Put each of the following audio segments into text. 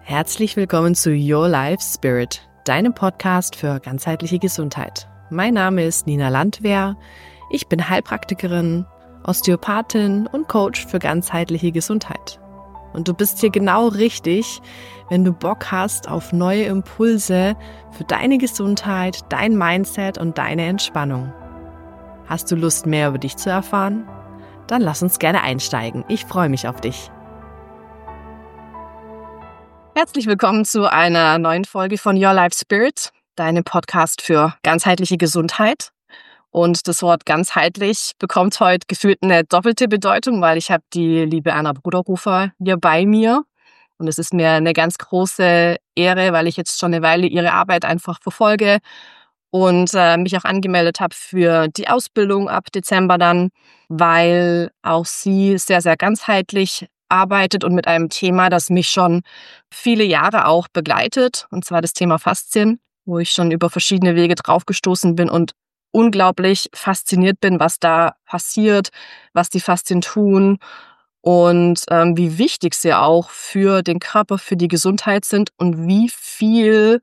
Herzlich willkommen zu Your Life Spirit, deinem Podcast für ganzheitliche Gesundheit. Mein Name ist Nina Landwehr, ich bin Heilpraktikerin, Osteopathin und Coach für ganzheitliche Gesundheit. Und du bist hier genau richtig, wenn du Bock hast auf neue Impulse für deine Gesundheit, dein Mindset und deine Entspannung. Hast du Lust, mehr über dich zu erfahren? Dann lass uns gerne einsteigen. Ich freue mich auf dich. Herzlich willkommen zu einer neuen Folge von Your Life Spirit, deinem Podcast für ganzheitliche Gesundheit. Und das Wort ganzheitlich bekommt heute gefühlt eine doppelte Bedeutung, weil ich habe die liebe Anna Bruderhofer hier bei mir. Und es ist mir eine ganz große Ehre, weil ich jetzt schon eine Weile ihre Arbeit einfach verfolge und mich auch angemeldet habe für die Ausbildung ab Dezember dann, weil auch sie sehr, sehr ganzheitlich arbeitet und mit einem Thema, das mich schon viele Jahre auch begleitet, und zwar das Thema Faszien, wo ich schon über verschiedene Wege draufgestoßen bin und unglaublich fasziniert bin, was da passiert, was die Faszien tun und wie wichtig sie auch für den Körper, für die Gesundheit sind und wie viel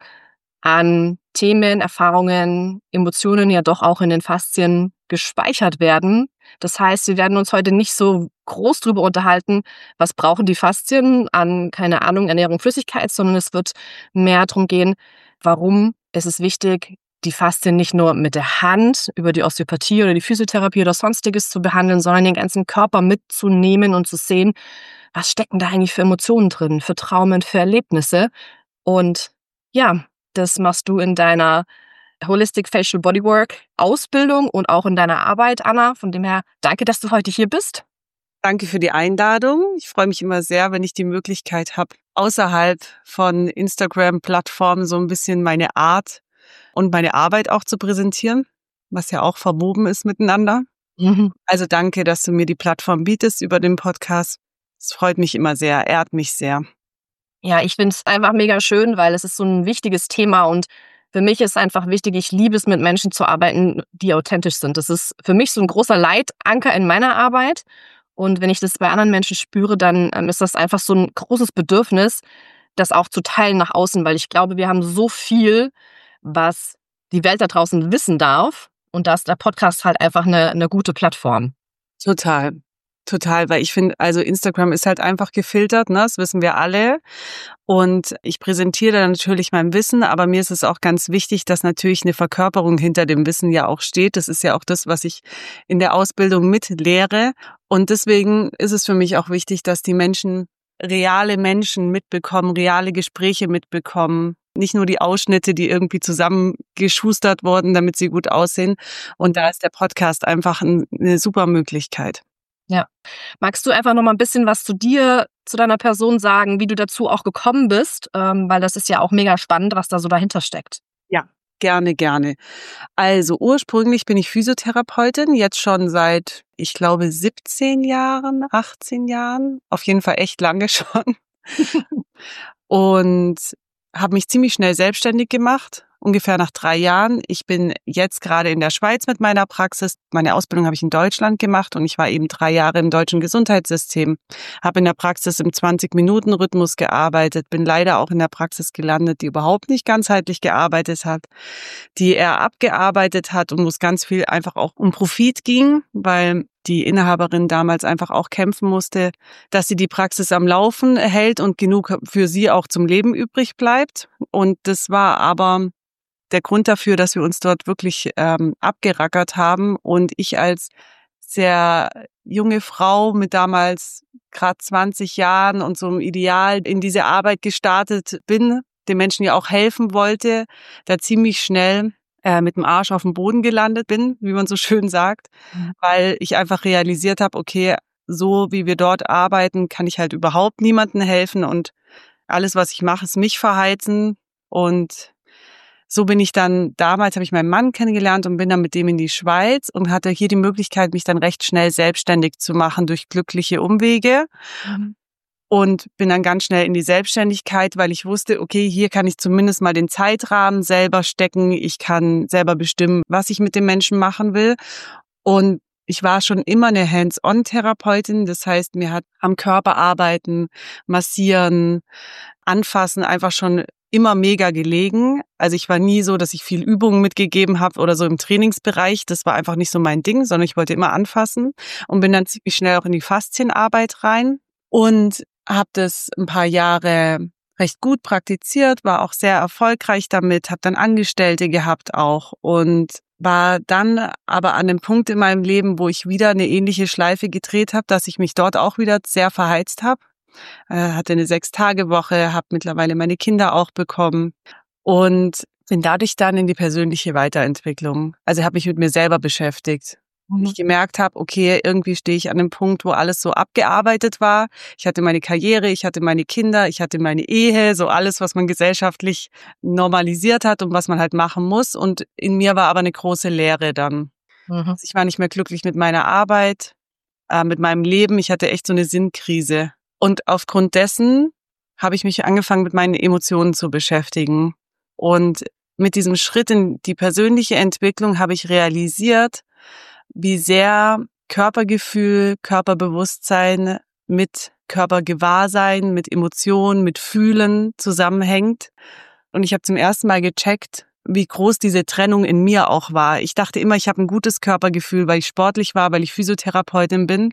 an Themen, Erfahrungen, Emotionen ja doch auch in den Faszien gespeichert werden. Das heißt, wir werden uns heute nicht so groß drüber unterhalten, was brauchen die Faszien an, keine Ahnung, Ernährung, Flüssigkeit, sondern es wird mehr darum gehen, warum ist es wichtig, die Faszien nicht nur mit der Hand über die Osteopathie oder die Physiotherapie oder Sonstiges zu behandeln, sondern den ganzen Körper mitzunehmen und zu sehen, was stecken da eigentlich für Emotionen drin, für Traumen, für Erlebnisse. Und ja, das machst du in deiner Holistic Facial Bodywork Ausbildung und auch in deiner Arbeit, Anna. Von dem her, danke, dass du heute hier bist. Danke für die Einladung. Ich freue mich immer sehr, wenn ich die Möglichkeit habe, außerhalb von Instagram-Plattformen so ein bisschen meine Art und meine Arbeit auch zu präsentieren, was ja auch verwoben ist miteinander. Also danke, dass du mir die Plattform bietest über den Podcast. Es freut mich immer sehr, ehrt mich sehr. Ja, ich finde es einfach mega schön, weil es ist so ein wichtiges Thema und für mich ist einfach wichtig, ich liebe es, mit Menschen zu arbeiten, die authentisch sind. Das ist für mich so ein großer Leitanker in meiner Arbeit. Und wenn ich das bei anderen Menschen spüre, dann ist das einfach so ein großes Bedürfnis, das auch zu teilen nach außen, weil ich glaube, wir haben so viel, was die Welt da draußen wissen darf. Und da ist der Podcast halt einfach eine gute Plattform. Total, weil ich finde, also Instagram ist halt einfach gefiltert, ne? Das wissen wir alle. Und ich präsentiere da natürlich mein Wissen, aber mir ist es auch ganz wichtig, dass natürlich eine Verkörperung hinter dem Wissen ja auch steht. Das ist ja auch das, was ich in der Ausbildung mitlehre. Und deswegen ist es für mich auch wichtig, dass die Menschen reale Menschen mitbekommen, reale Gespräche mitbekommen. Nicht nur die Ausschnitte, die irgendwie zusammengeschustert wurden, damit sie gut aussehen. Und da ist der Podcast einfach eine super Möglichkeit. Ja. Magst du einfach noch mal ein bisschen was zu dir, zu deiner Person sagen, wie du dazu auch gekommen bist? Weil das ist ja auch mega spannend, was da so dahinter steckt. Ja, gerne. Also ursprünglich bin ich Physiotherapeutin, jetzt schon seit, ich glaube, 17 Jahren, 18 Jahren, auf jeden Fall echt lange schon. Und habe mich ziemlich schnell selbstständig gemacht, ungefähr nach 3 Jahren. Ich bin jetzt gerade in der Schweiz mit meiner Praxis. Meine Ausbildung habe ich in Deutschland gemacht und ich war eben 3 Jahre im deutschen Gesundheitssystem. Habe in der Praxis im 20-Minuten-Rhythmus gearbeitet, bin leider auch in der Praxis gelandet, die überhaupt nicht ganzheitlich gearbeitet hat, die eher abgearbeitet hat und wo es ganz viel einfach auch um Profit ging, weil die Inhaberin damals einfach auch kämpfen musste, dass sie die Praxis am Laufen hält und genug für sie auch zum Leben übrig bleibt. Und das war aber der Grund dafür, dass wir uns dort wirklich abgerackert haben. Und ich als sehr junge Frau mit damals gerade 20 Jahren und so einem Ideal in diese Arbeit gestartet bin, den Menschen ja auch helfen wollte, da ziemlich schnell mit dem Arsch auf dem Boden gelandet bin, wie man so schön sagt, weil ich einfach realisiert habe, okay, so wie wir dort arbeiten, kann ich halt überhaupt niemandem helfen und alles, was ich mache, ist mich verheizen. Und so bin ich dann, damals habe ich meinen Mann kennengelernt und bin dann mit dem in die Schweiz und hatte hier die Möglichkeit, mich dann recht schnell selbstständig zu machen durch glückliche Umwege. Und bin dann ganz schnell in die Selbstständigkeit, weil ich wusste, okay, hier kann ich zumindest mal den Zeitrahmen selber stecken. Ich kann selber bestimmen, was ich mit dem Menschen machen will. Und Ich war schon immer eine Hands-on-Therapeutin. Das heißt, mir hat am Körper arbeiten, massieren, anfassen einfach schon immer mega gelegen. Also ich war nie so, dass ich viel Übungen mitgegeben habe oder so im Trainingsbereich. Das war einfach nicht so mein Ding, sondern ich wollte immer anfassen und bin dann ziemlich schnell auch in die Faszienarbeit rein und habe das ein paar Jahre recht gut praktiziert, war auch sehr erfolgreich damit, habe dann Angestellte gehabt auch und war dann aber an dem Punkt in meinem Leben, wo ich wieder eine ähnliche Schleife gedreht habe, dass ich mich dort auch wieder sehr verheizt habe. Hatte eine 6-Tage-Woche, habe mittlerweile meine Kinder auch bekommen und bin dadurch dann in die persönliche Weiterentwicklung. Also habe mich mit mir selber beschäftigt. Ich gemerkt habe, okay, irgendwie stehe ich an einem Punkt, wo alles so abgearbeitet war. Ich hatte meine Karriere, ich hatte meine Kinder, ich hatte meine Ehe, so alles, was man gesellschaftlich normalisiert hat und was man halt machen muss. Und in mir war aber eine große Leere dann. Also ich war nicht mehr glücklich mit meiner Arbeit, mit meinem Leben. Ich hatte echt so eine Sinnkrise. Und aufgrund dessen habe ich mich angefangen, mit meinen Emotionen zu beschäftigen. Und mit diesem Schritt in die persönliche Entwicklung habe ich realisiert, wie sehr Körpergefühl, Körperbewusstsein mit Körpergewahrsein, mit Emotionen, mit Fühlen zusammenhängt. Und ich habe zum ersten Mal gecheckt, wie groß diese Trennung in mir auch war. Ich dachte immer, ich habe ein gutes Körpergefühl, weil ich sportlich war, weil ich Physiotherapeutin bin.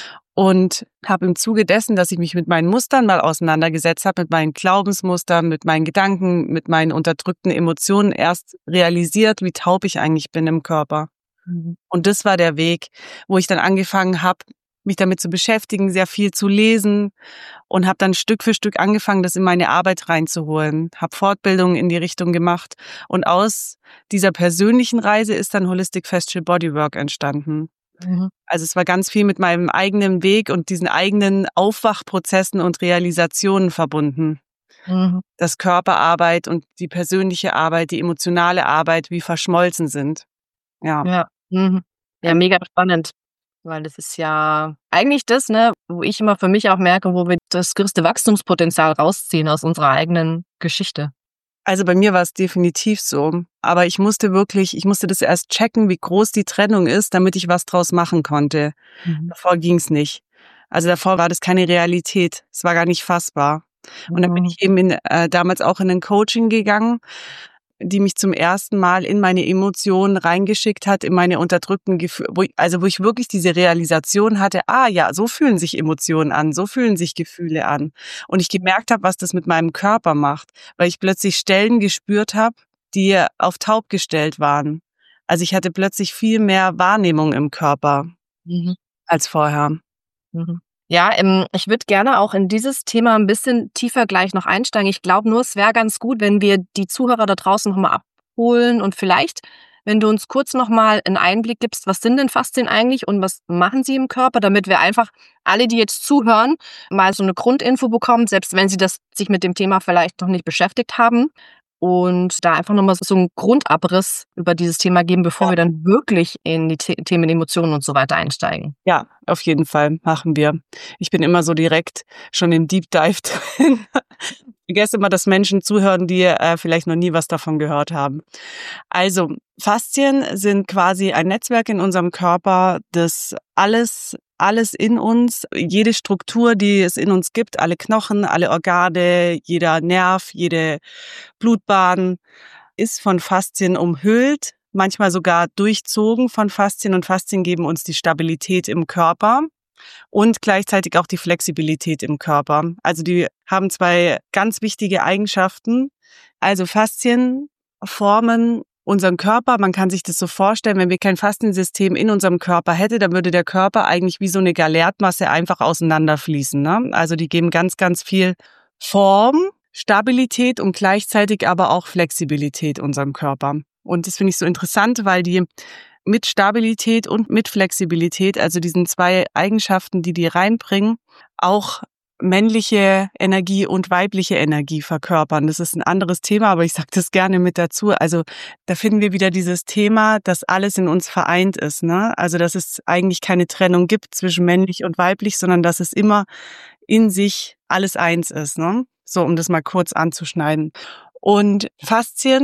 Und habe im Zuge dessen, dass ich mich mit meinen Mustern mal auseinandergesetzt habe, mit meinen Glaubensmustern, mit meinen Gedanken, mit meinen unterdrückten Emotionen, erst realisiert, wie taub ich eigentlich bin im Körper. Und das war der Weg, wo ich dann angefangen habe, mich damit zu beschäftigen, sehr viel zu lesen und habe dann Stück für Stück angefangen, das in meine Arbeit reinzuholen. Habe Fortbildungen in die Richtung gemacht und aus dieser persönlichen Reise ist dann Holistic Fascial Bodywork entstanden. Also es war ganz viel mit meinem eigenen Weg und diesen eigenen Aufwachprozessen und Realisationen verbunden. Dass Körperarbeit und die persönliche Arbeit, die emotionale Arbeit wie verschmolzen sind. Ja. Ja, mega spannend, weil das ist ja eigentlich das, ne, wo ich immer für mich auch merke, wo wir das größte Wachstumspotenzial rausziehen aus unserer eigenen Geschichte. Also bei mir war es definitiv so. Aber ich musste das erst checken, wie groß die Trennung ist, damit ich was draus machen konnte. Davor ging's nicht. Also davor war das keine Realität. Es war gar nicht fassbar. Und dann bin ich eben damals auch in ein Coaching gegangen, die mich zum ersten Mal in meine Emotionen reingeschickt hat, in meine unterdrückten Gefühle, wo ich wirklich diese Realisation hatte, ja, so fühlen sich Emotionen an, so fühlen sich Gefühle an. Und ich gemerkt habe, was das mit meinem Körper macht, weil ich plötzlich Stellen gespürt habe, die auf taub gestellt waren. Also ich hatte plötzlich viel mehr Wahrnehmung im Körper als vorher. Ja, ich würde gerne auch in dieses Thema ein bisschen tiefer gleich noch einsteigen. Ich glaube nur, es wäre ganz gut, wenn wir die Zuhörer da draußen noch mal abholen und vielleicht, wenn du uns kurz noch mal einen Einblick gibst, was sind denn Faszien eigentlich und was machen sie im Körper, damit wir einfach alle, die jetzt zuhören, mal so eine Grundinfo bekommen, selbst wenn sie sich mit dem Thema vielleicht noch nicht beschäftigt haben. Und da einfach nochmal so einen Grundabriss über dieses Thema geben, bevor wir dann wirklich in die Themen Emotionen und so weiter einsteigen. Ja, auf jeden Fall machen wir. Ich bin immer so direkt schon im Deep Dive drin. Ich vergesse immer, dass Menschen zuhören, die vielleicht noch nie was davon gehört haben. Also Faszien sind quasi ein Netzwerk in unserem Körper, das alles in uns, jede Struktur, die es in uns gibt, alle Knochen, alle Organe, jeder Nerv, jede Blutbahn ist von Faszien umhüllt, manchmal sogar durchzogen von Faszien und Faszien geben uns die Stabilität im Körper und gleichzeitig auch die Flexibilität im Körper. Also die haben 2 ganz wichtige Eigenschaften. Also Faszien formen unseren Körper. Man kann sich das so vorstellen, wenn wir kein Fasziensystem in unserem Körper hätte, dann würde der Körper eigentlich wie so eine Gallertmasse einfach auseinanderfließen, ne? Also die geben ganz, ganz viel Form, Stabilität und gleichzeitig aber auch Flexibilität unserem Körper. Und das finde ich so interessant, weil die mit Stabilität und mit Flexibilität, also diesen 2 Eigenschaften, die reinbringen, auch männliche Energie und weibliche Energie verkörpern. Das ist ein anderes Thema, aber ich sage das gerne mit dazu. Also da finden wir wieder dieses Thema, dass alles in uns vereint ist, ne? Also dass es eigentlich keine Trennung gibt zwischen männlich und weiblich, sondern dass es immer in sich alles eins ist, ne? So, um das mal kurz anzuschneiden. Und Faszien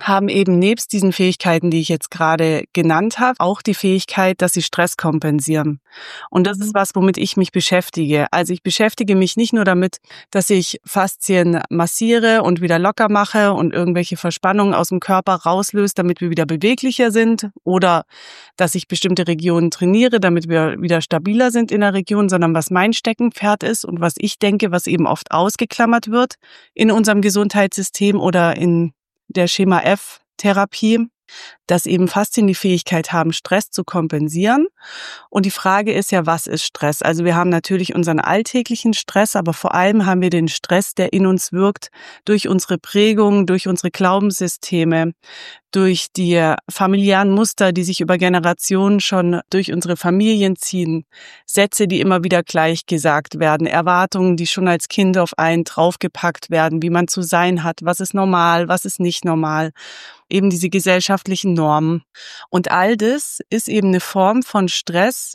haben eben nebst diesen Fähigkeiten, die ich jetzt gerade genannt habe, auch die Fähigkeit, dass sie Stress kompensieren. Und das ist was, womit ich mich beschäftige. Also ich beschäftige mich nicht nur damit, dass ich Faszien massiere und wieder locker mache und irgendwelche Verspannungen aus dem Körper rauslöse, damit wir wieder beweglicher sind, oder dass ich bestimmte Regionen trainiere, damit wir wieder stabiler sind in der Region, sondern was mein Steckenpferd ist und was ich denke, was eben oft ausgeklammert wird in unserem Gesundheitssystem oder in der Schema-F-Therapie, dass eben Faszien die Fähigkeit haben, Stress zu kompensieren. Und die Frage ist ja, was ist Stress? Also wir haben natürlich unseren alltäglichen Stress, aber vor allem haben wir den Stress, der in uns wirkt, durch unsere Prägung, durch unsere Glaubenssysteme, durch die familiären Muster, die sich über Generationen schon durch unsere Familien ziehen, Sätze, die immer wieder gleich gesagt werden, Erwartungen, die schon als Kind auf einen draufgepackt werden, wie man zu sein hat, was ist normal, was ist nicht normal, eben diese gesellschaftlichen Normen. Und all das ist eben eine Form von Stress,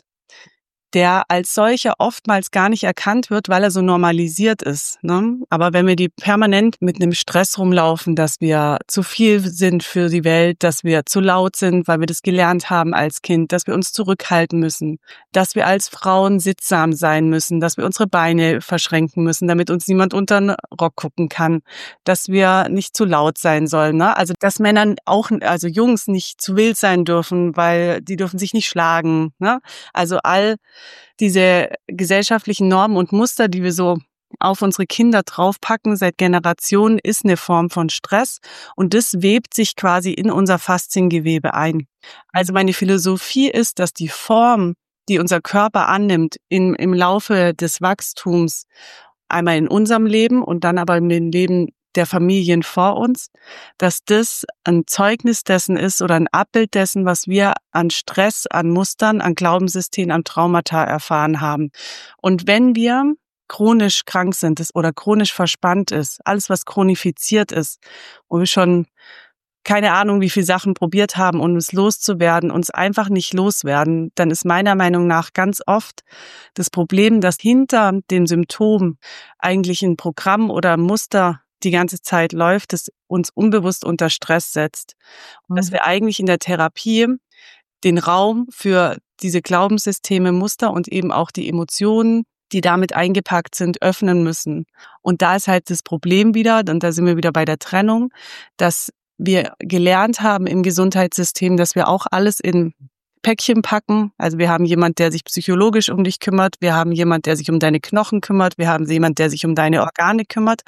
der als solcher oftmals gar nicht erkannt wird, weil er so normalisiert ist, ne? Aber wenn wir die permanent mit einem Stress rumlaufen, dass wir zu viel sind für die Welt, dass wir zu laut sind, weil wir das gelernt haben als Kind, dass wir uns zurückhalten müssen, dass wir als Frauen sittsam sein müssen, dass wir unsere Beine verschränken müssen, damit uns niemand unter den Rock gucken kann, dass wir nicht zu laut sein sollen, ne? Also dass Männer auch, also Jungs nicht zu wild sein dürfen, weil die dürfen sich nicht schlagen, ne? Also all diese gesellschaftlichen Normen und Muster, die wir so auf unsere Kinder draufpacken seit Generationen, ist eine Form von Stress und das webt sich quasi in unser Fasziengewebe ein. Also meine Philosophie ist, dass die Form, die unser Körper annimmt im Laufe des Wachstums, einmal in unserem Leben und dann aber in dem Leben der Familien vor uns, dass das ein Zeugnis dessen ist oder ein Abbild dessen, was wir an Stress, an Mustern, an Glaubenssystemen, an Traumata erfahren haben. Und wenn wir chronisch krank sind oder chronisch verspannt ist, alles was chronifiziert ist, wo wir schon keine Ahnung, wie viele Sachen probiert haben, um es loszuwerden, uns einfach nicht loswerden, dann ist meiner Meinung nach ganz oft das Problem, dass hinter dem Symptom eigentlich ein Programm oder ein Muster die ganze Zeit läuft, das uns unbewusst unter Stress setzt. Und dass wir eigentlich in der Therapie den Raum für diese Glaubenssysteme, Muster und eben auch die Emotionen, die damit eingepackt sind, öffnen müssen. Und da ist halt das Problem wieder, und da sind wir wieder bei der Trennung, dass wir gelernt haben im Gesundheitssystem, dass wir auch alles in Päckchen packen. Also wir haben jemand, der sich psychologisch um dich kümmert, wir haben jemand, der sich um deine Knochen kümmert, wir haben jemand, der sich um deine Organe kümmert.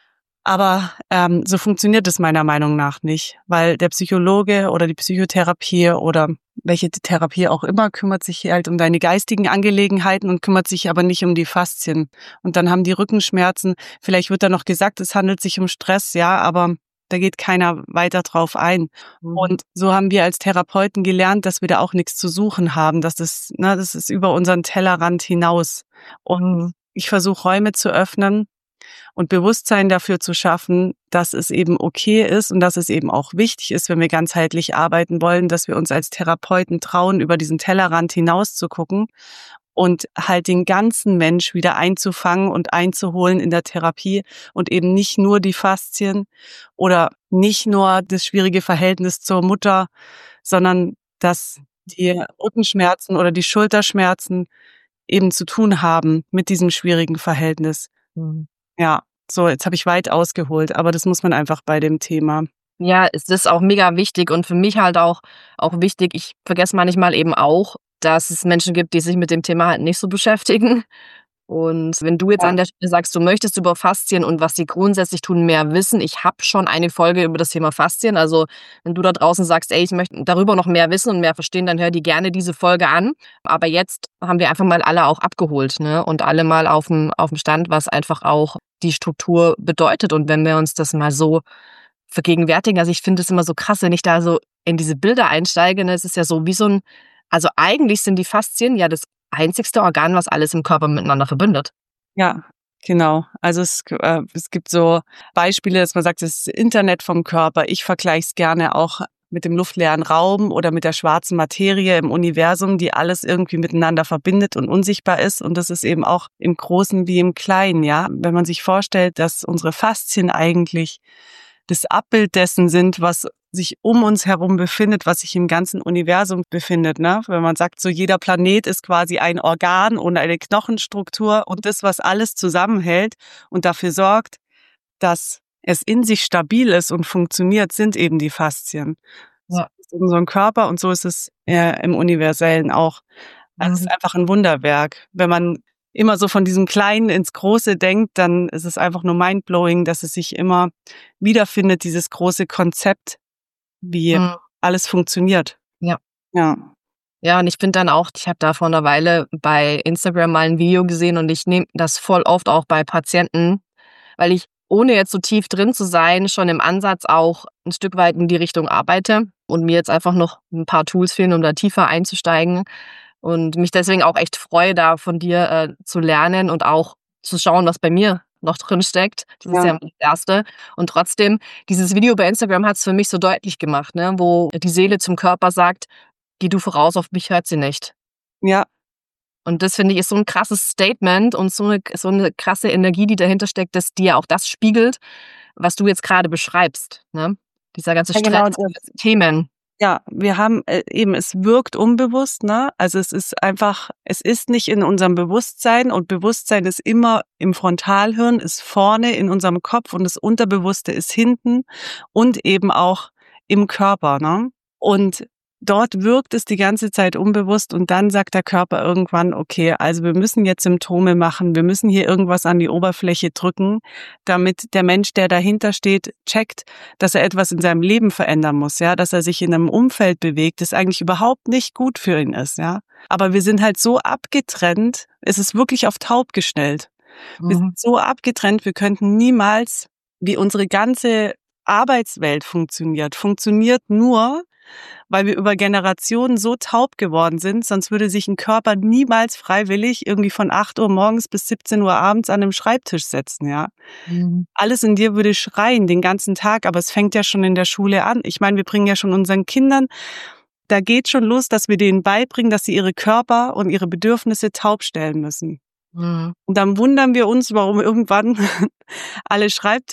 Aber so funktioniert es meiner Meinung nach nicht, weil der Psychologe oder die Psychotherapie oder welche Therapie auch immer kümmert sich halt um deine geistigen Angelegenheiten und kümmert sich aber nicht um die Faszien. Und dann haben die Rückenschmerzen. Vielleicht wird da noch gesagt, es handelt sich um Stress, ja, aber da geht keiner weiter drauf ein. Und so haben wir als Therapeuten gelernt, dass wir da auch nichts zu suchen haben, dass das ist über unseren Tellerrand hinaus. Und ich versuche Räume zu öffnen und Bewusstsein dafür zu schaffen, dass es eben okay ist und dass es eben auch wichtig ist, wenn wir ganzheitlich arbeiten wollen, dass wir uns als Therapeuten trauen, über diesen Tellerrand hinaus zu gucken und halt den ganzen Mensch wieder einzufangen und einzuholen in der Therapie und eben nicht nur die Faszien oder nicht nur das schwierige Verhältnis zur Mutter, sondern dass die Rückenschmerzen oder die Schulterschmerzen eben zu tun haben mit diesem schwierigen Verhältnis. Ja, so, jetzt habe ich weit ausgeholt, aber das muss man einfach bei dem Thema. Ja, es ist auch mega wichtig und für mich halt auch wichtig, ich vergesse manchmal eben auch, dass es Menschen gibt, die sich mit dem Thema halt nicht so beschäftigen. Und wenn du jetzt an der Stelle sagst, du möchtest über Faszien und was sie grundsätzlich tun, mehr wissen. Ich habe schon eine Folge über das Thema Faszien. Also wenn du da draußen sagst, ey, ich möchte darüber noch mehr wissen und mehr verstehen, dann hör dir gerne diese Folge an. Aber jetzt haben wir einfach mal alle auch abgeholt, ne? Und alle mal auf dem Stand, was einfach auch die Struktur bedeutet. Und wenn wir uns das mal so vergegenwärtigen, also ich finde es immer so krass, wenn ich da so in diese Bilder einsteige, ne? Es ist ja so wie so ein, also eigentlich sind die Faszien ja das einzigste Organ, was alles im Körper miteinander verbindet. Ja, genau. Also es gibt so Beispiele, dass man sagt, das Internet vom Körper. Ich vergleiche es gerne auch mit dem luftleeren Raum oder mit der schwarzen Materie im Universum, die alles irgendwie miteinander verbindet und unsichtbar ist. Und das ist eben auch im Großen wie im Kleinen, ja. Wenn man sich vorstellt, dass unsere Faszien eigentlich das Abbild dessen sind, was sich um uns herum befindet, was sich im ganzen Universum befindet, ne? Wenn man sagt, so jeder Planet ist quasi ein Organ und eine Knochenstruktur und das, was alles zusammenhält und dafür sorgt, dass es in sich stabil ist und funktioniert, sind eben die Faszien. So Ja. ist unser Körper und so ist es im Universellen auch. Also es ist einfach ein Wunderwerk. Wenn man immer so von diesem Kleinen ins Große denkt, dann ist es einfach nur mindblowing, dass es sich immer wiederfindet, dieses große Konzept, wie Mhm. alles funktioniert. Ja. Ja. Ja, und ich finde dann auch, ich habe da vor einer Weile bei Instagram mal ein Video gesehen und ich nehme das voll oft auch bei Patienten, weil ich, ohne jetzt so tief drin zu sein, schon im Ansatz auch ein Stück weit in die Richtung arbeite und mir jetzt einfach noch ein paar Tools fehlen, um da tiefer einzusteigen und mich deswegen auch echt freue, da von dir, zu lernen und auch zu schauen, was bei mir noch drin steckt. Das ist Ja. ja das Erste. Und trotzdem, dieses Video bei Instagram hat es für mich so deutlich gemacht, ne, wo die Seele zum Körper sagt: „Geh du voraus, auf mich hört sie nicht." Ja, Und das finde ich ist so ein krasses Statement und so eine krasse Energie, die dahinter steckt, dass die ja auch das spiegelt, was du jetzt gerade beschreibst, ne? Dieser ganze ja, Stress, genau. diese ganzen Themen. Ja, wir haben eben, es wirkt unbewusst, ne? Also es ist einfach, es ist nicht in unserem Bewusstsein und Bewusstsein ist immer im Frontalhirn, ist vorne in unserem Kopf und das Unterbewusste ist hinten und eben auch im Körper, ne? Und dort wirkt es die ganze Zeit unbewusst und dann sagt der Körper irgendwann, okay, also wir müssen jetzt Symptome machen, wir müssen hier irgendwas an die Oberfläche drücken, damit der Mensch, der dahinter steht, checkt, dass er etwas in seinem Leben verändern muss, ja, dass er sich in einem Umfeld bewegt, das eigentlich überhaupt nicht gut für ihn ist, ja. Aber wir sind halt so abgetrennt, es ist wirklich auf taub gestellt. Wir Mhm. sind so abgetrennt, wir könnten niemals, wie unsere ganze Arbeitswelt funktioniert nur, weil wir über Generationen so taub geworden sind, sonst würde sich ein Körper niemals freiwillig irgendwie von 8 Uhr morgens bis 17 Uhr abends an einem Schreibtisch setzen, ja. Mhm. Alles in dir würde schreien den ganzen Tag, aber es fängt ja schon in der Schule an. Ich meine, wir bringen ja schon unseren Kindern, da geht schon los, dass wir denen beibringen, dass sie ihre Körper und ihre Bedürfnisse taub stellen müssen. Mhm. Und dann wundern wir uns, warum irgendwann alle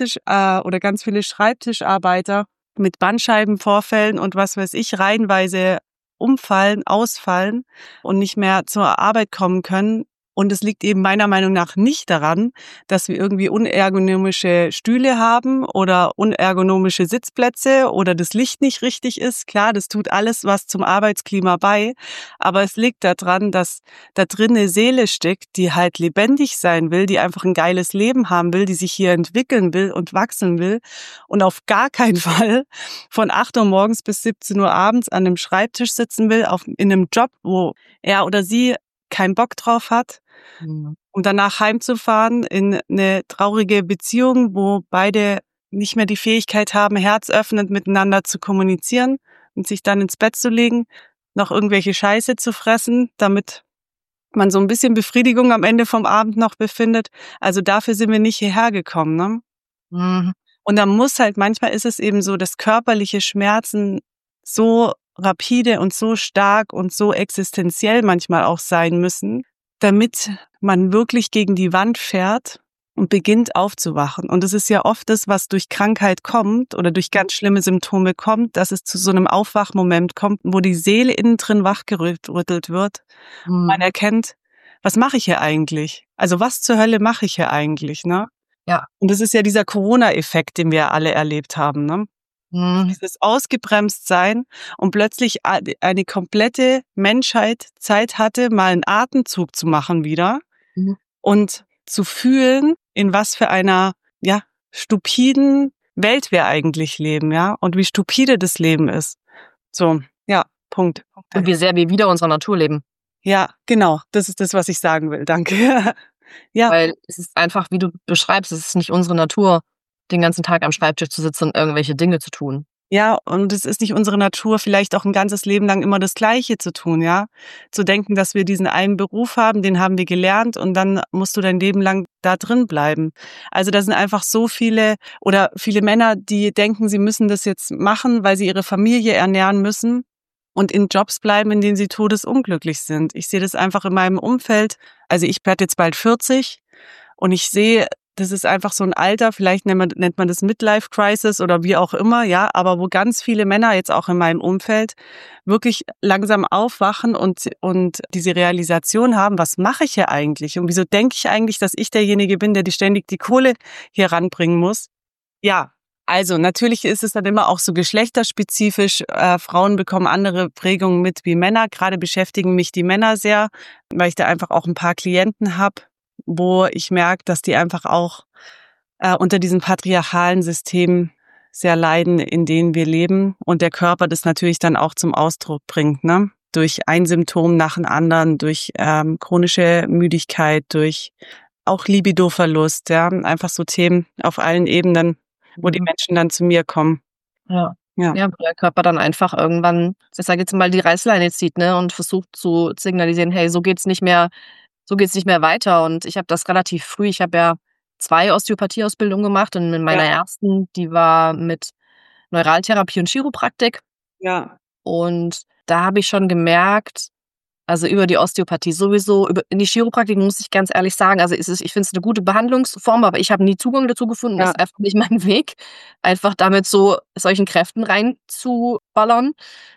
oder ganz viele Schreibtischarbeiter mit Bandscheibenvorfällen und was weiß ich reihenweise umfallen, ausfallen und nicht mehr zur Arbeit kommen können. Und es liegt eben meiner Meinung nach nicht daran, dass wir irgendwie unergonomische Stühle haben oder unergonomische Sitzplätze oder das Licht nicht richtig ist. Klar, das tut alles was zum Arbeitsklima bei. Aber es liegt daran, dass da drin eine Seele steckt, die halt lebendig sein will, die einfach ein geiles Leben haben will, die sich hier entwickeln will und wachsen will und auf gar keinen Fall von 8 Uhr morgens bis 17 Uhr abends an einem Schreibtisch sitzen will, in einem Job, wo er oder sie keinen Bock drauf hat, Mhm. um danach heimzufahren in eine traurige Beziehung, wo beide nicht mehr die Fähigkeit haben, herzöffnend miteinander zu kommunizieren und sich dann ins Bett zu legen, noch irgendwelche Scheiße zu fressen, damit man so ein bisschen Befriedigung am Ende vom Abend noch befindet. Also dafür sind wir nicht hierher gekommen, ne? Mhm. Und dann manchmal ist es eben so, dass körperliche Schmerzen so rapide und so stark und so existenziell manchmal auch sein müssen, damit man wirklich gegen die Wand fährt und beginnt aufzuwachen. Und es ist ja oft das, was durch Krankheit kommt oder durch ganz schlimme Symptome kommt, dass es zu so einem Aufwachmoment kommt, wo die Seele innen drin wachgerüttelt wird. Und man Mhm. erkennt, was mache ich hier eigentlich? Also was zur Hölle mache ich hier eigentlich, ne? Ja. Und das ist ja dieser Corona-Effekt, den wir alle erlebt haben, ne? Mhm. Dieses Ausgebremst-Sein und plötzlich eine komplette Menschheit Zeit hatte, mal einen Atemzug zu machen wieder Mhm. und zu fühlen, in was für einer, ja, stupiden Welt wir eigentlich leben, ja, und wie stupide das Leben ist. So, ja, Punkt. Und wie sehr wir wider unserer Natur leben. Ja, genau, das ist das, was ich sagen will. Danke. Ja, Weil es ist einfach, wie du beschreibst, es ist nicht unsere Natur, den ganzen Tag am Schreibtisch zu sitzen und irgendwelche Dinge zu tun. ja, und es ist nicht unsere Natur, vielleicht auch ein ganzes Leben lang immer das Gleiche zu tun, ja? Zu denken, dass wir diesen einen Beruf haben, den haben wir gelernt und dann musst du dein Leben lang da drin bleiben. Also, da sind einfach so viele Männer, die denken, sie müssen das jetzt machen, weil sie ihre Familie ernähren müssen und in Jobs bleiben, in denen sie todesunglücklich sind. Ich sehe das einfach in meinem Umfeld. Also, ich werde jetzt bald 40 und ich sehe das ist einfach so ein Alter, vielleicht nennt man das Midlife Crisis oder wie auch immer, ja, aber wo ganz viele Männer jetzt auch in meinem Umfeld wirklich langsam aufwachen und diese Realisation haben, was mache ich hier eigentlich und wieso denke ich eigentlich, dass ich derjenige bin, der ständig die Kohle hier ranbringen muss? Ja, also natürlich ist es dann immer auch so geschlechterspezifisch. Frauen bekommen andere Prägungen mit wie Männer. Gerade beschäftigen mich die Männer sehr, weil ich da einfach auch ein paar Klienten habe, wo ich merke, dass die einfach auch unter diesen patriarchalen Systemen sehr leiden, in denen wir leben und der Körper das natürlich dann auch zum Ausdruck bringt, ne? Durch ein Symptom nach dem anderen, durch chronische Müdigkeit, durch auch Libidoverlust, ja, einfach so Themen auf allen Ebenen, wo die Menschen dann zu mir kommen. Ja. Ja. Ja, wo der Körper dann einfach irgendwann, ich sage jetzt mal, die Reißleine zieht, ne, und versucht zu signalisieren: „Hey, so geht's nicht mehr weiter." Und ich habe das relativ früh, ich habe ja 2 Osteopathieausbildungen gemacht und in Ja, meiner ersten, die war mit Neuraltherapie und Chiropraktik. ja, Und da habe ich schon gemerkt, also über die Osteopathie sowieso, in die Chiropraktik muss ich ganz ehrlich sagen, also ich finde es 'ne gute Behandlungsform, aber ich habe nie Zugang dazu gefunden. ja, Ist einfach nicht mein Weg, einfach damit so solchen Kräften reinzuballern.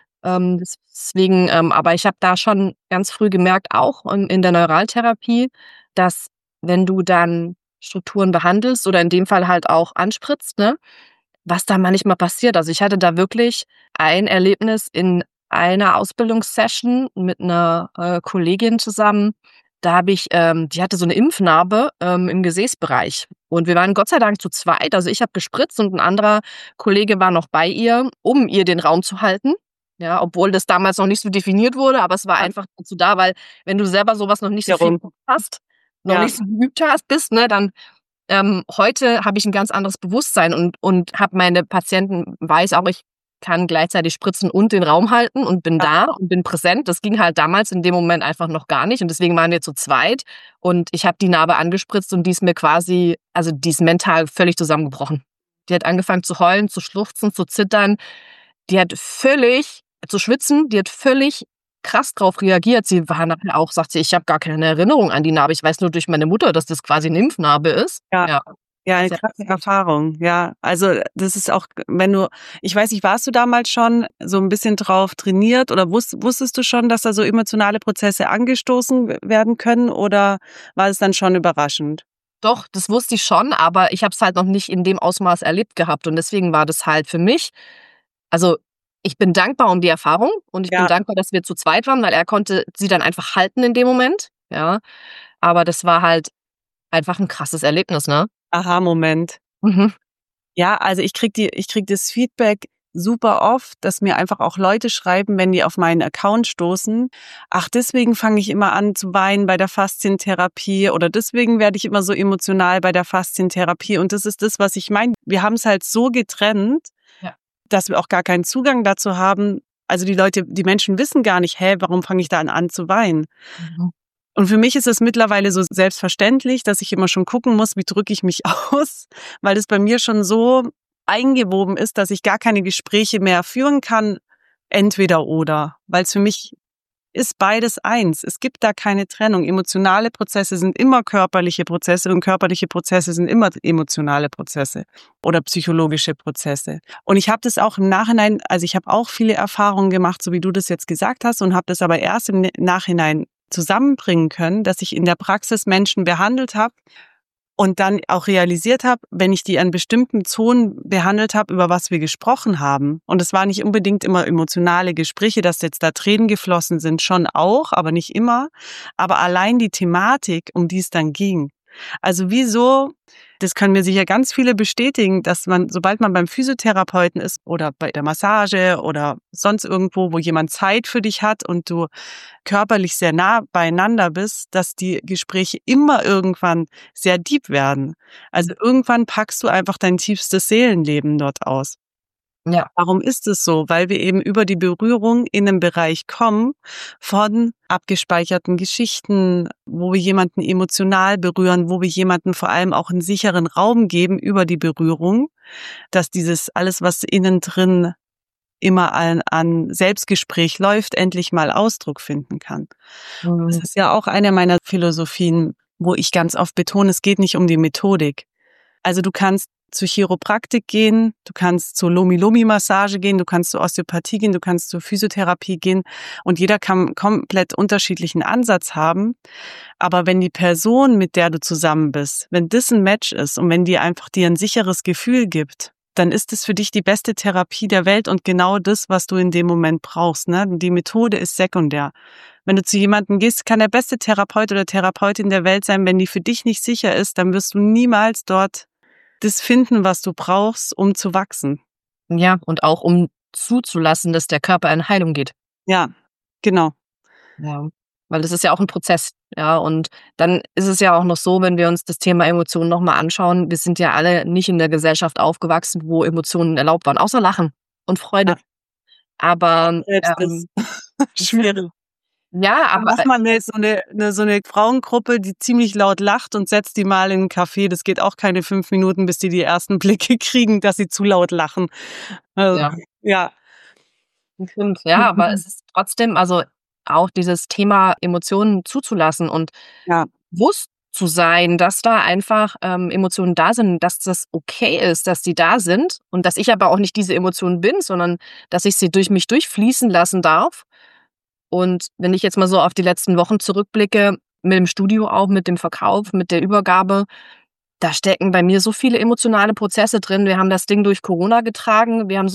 Deswegen, aber ich habe da schon ganz früh gemerkt, auch in der Neuraltherapie, dass wenn du dann Strukturen behandelst oder in dem Fall halt auch anspritzt, ne, was da manchmal passiert. Also, ich hatte da wirklich ein Erlebnis in einer Ausbildungssession mit 'ner, Kollegin zusammen. Da habe ich die hatte so 'ne Impfnarbe, im Gesäßbereich. Und wir waren Gott sei Dank zu zweit. Also, ich habe gespritzt und 'n anderer Kollege war noch bei ihr, um ihr den Raum zu halten. Ja, obwohl das damals noch nicht so definiert wurde, aber es war ja, einfach dazu da, weil wenn du selber so was noch nicht so viel herum. hast, noch Ja, nicht so geübt bist, ne, dann heute habe ich 'n ganz anderes Bewusstsein und habe meine Patienten, weiß auch, ich kann gleichzeitig spritzen und den Raum halten und bin ja, da und bin präsent. Das ging halt damals in dem Moment einfach noch gar nicht und deswegen waren wir zu zweit und ich habe die Narbe angespritzt und die ist mir quasi, also, die ist mental völlig zusammengebrochen. Die hat angefangen zu heulen, zu schluchzen, zu zittern. Die hat völlig zu schwitzen, die hat völlig krass drauf reagiert. Sie war nachher auch, sagt sie: „Ich habe gar keine Erinnerung an die Narbe. Ich weiß nur durch meine Mutter, dass das quasi 'ne Impfnarbe ist." ja. Ja, Ja, eine sehr krasse heftig. Erfahrung, ja. Also, das ist auch, wenn du, ich weiß nicht, warst du damals schon so ein bisschen drauf trainiert oder wusstest du schon, dass da so emotionale Prozesse angestoßen werden können oder war es dann schon überraschend? Doch, das wusste ich schon, aber ich habe es halt noch nicht in dem Ausmaß erlebt gehabt und deswegen war das halt für mich, also, ich bin dankbar um die Erfahrung und ich bin Ja, dankbar, dass wir zu zweit waren, weil er konnte sie dann einfach halten in dem Moment, ja. Aber das war halt einfach 'n krasses Erlebnis, ne? Aha-Moment. Mhm. Ja, also ich krieg das Feedback super oft, dass mir einfach auch Leute schreiben, wenn die auf meinen Account stoßen: „Ach, deswegen fange ich immer an zu weinen bei der Faszientherapie oder deswegen werde ich immer so emotional bei der Faszientherapie.“ Und das ist das, was ich meine. Wir haben es halt so getrennt, Ja. dass wir auch gar keinen Zugang dazu haben. Also die Menschen wissen gar nicht: „Hä, warum fange ich da an zu weinen?“ Mhm. Und für mich ist es mittlerweile so selbstverständlich, dass ich immer schon gucken muss, wie drücke ich mich aus, weil das bei mir schon so eingewoben ist, dass ich gar keine Gespräche mehr führen kann, entweder oder, weil es für mich ist beides eins. Es gibt da keine Trennung. Emotionale Prozesse sind immer körperliche Prozesse und körperliche Prozesse sind immer emotionale Prozesse oder psychologische Prozesse. Und ich habe das auch im Nachhinein, also ich habe auch viele Erfahrungen gemacht, so wie du das jetzt gesagt hast, und habe das aber erst im Nachhinein zusammenbringen können, dass ich in der Praxis Menschen behandelt habe und dann auch realisiert habe, wenn ich die an bestimmten Zonen behandelt habe, über was wir gesprochen haben. Und es war nicht unbedingt immer emotionale Gespräche, dass jetzt da Tränen geflossen sind, schon auch, aber nicht immer. Aber allein die Thematik, um die es dann ging. Also wieso, das können mir sicher ganz viele bestätigen, dass man, sobald man beim Physiotherapeuten ist oder bei der Massage oder sonst irgendwo, wo jemand Zeit für dich hat und du körperlich sehr nah beieinander bist, dass die Gespräche immer irgendwann sehr deep werden. Also irgendwann packst du einfach dein tiefstes Seelenleben dort aus. Ja. Warum ist es so? Weil wir eben über die Berührung in einen Bereich kommen von abgespeicherten Geschichten, wo wir jemanden emotional berühren, wo wir jemanden vor allem auch einen sicheren Raum geben über die Berührung, dass dieses alles, was innen drin immer an Selbstgespräch läuft, endlich mal Ausdruck finden kann. Das Mhm. ist ja auch eine meiner Philosophien. wo ich ganz oft betone, es geht nicht um die Methodik. Also du kannst zu Chiropraktik gehen, du kannst zur Lomi-Lomi-Massage gehen, du kannst zur Osteopathie gehen, du kannst zur Physiotherapie gehen und jeder kann komplett unterschiedlichen Ansatz haben. Aber wenn die Person, mit der du zusammen bist, wenn das ein Match ist und wenn die einfach dir ein sicheres Gefühl gibt, dann ist es für dich die beste Therapie der Welt und genau das, was du in dem Moment brauchst. Ne? Die Methode ist sekundär. Wenn du zu jemandem gehst, kann der beste Therapeut oder Therapeutin der Welt sein. Wenn die für dich nicht sicher ist, dann wirst du niemals dort das finden, was du brauchst, um zu wachsen. Ja, und auch um zuzulassen, dass der Körper in Heilung geht. Ja, genau. Ja, weil das ist ja auch ein Prozess, ja. Und dann ist es ja auch noch so, wenn wir uns das Thema Emotionen noch mal anschauen, wir sind ja alle nicht in der Gesellschaft aufgewachsen, wo Emotionen erlaubt waren, außer Lachen und Freude. Ja. Aber, Selbst ist schwierig. ja, Dann aber macht man so eine Frauengruppe, die ziemlich laut lacht und setzt die mal in 'n Café. Das geht auch keine 5 Minuten, bis die ersten Blicke kriegen, dass sie zu laut lachen. Also, ja, ja. stimmt. Ja, aber es ist trotzdem also, auch dieses Thema Emotionen zuzulassen und Ja, bewusst zu sein, dass da einfach, Emotionen da sind, dass das okay ist, dass die da sind und dass ich aber auch nicht diese Emotionen bin, sondern dass ich sie durch mich durchfließen lassen darf. Und wenn ich jetzt mal so auf die letzten Wochen zurückblicke, mit dem Studio auch, mit dem Verkauf, mit der Übergabe, da stecken bei mir so viele emotionale Prozesse drin. Wir haben das Ding durch Corona getragen. Wir haben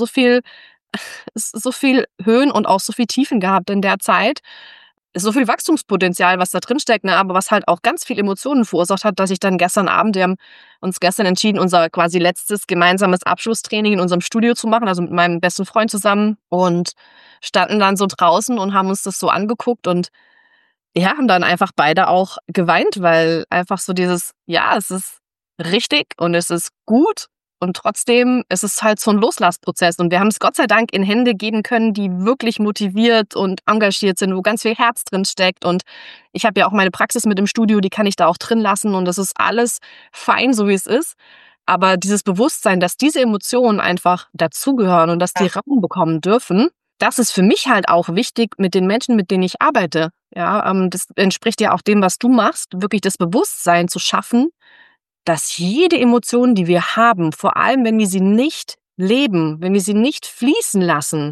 so viel Höhen und auch so viel Tiefen gehabt in der Zeit. So viel Wachstumspotenzial, was da drin steckt, ne, aber was halt auch ganz viel Emotionen verursacht hat, dass ich dann gestern Abend wir haben uns gestern entschieden, unser quasi letztes gemeinsames Abschlusstraining in unserem Studio zu machen, also mit meinem besten Freund zusammen und standen dann so draußen und haben uns das so angeguckt und, ja, haben dann einfach beide auch geweint, weil einfach so dieses: „Ja, es ist richtig und es ist gut und trotzdem ist es halt so 'n Loslassprozess.“ Und wir haben es Gott sei Dank in Hände geben können, die wirklich motiviert und engagiert sind, wo ganz viel Herz drin steckt. Und ich habe ja auch meine Praxis mit im Studio, die kann ich da auch drin lassen und das ist alles fein, so wie es ist. Aber dieses Bewusstsein, dass diese Emotionen einfach dazugehören und dass die ja. Raum bekommen dürfen, das ist für mich halt auch wichtig mit den Menschen, mit denen ich arbeite. Ja, das entspricht ja auch dem, was du machst, wirklich das Bewusstsein zu schaffen, dass jede Emotion, die wir haben, vor allem wenn wir sie nicht leben, wenn wir sie nicht fließen lassen,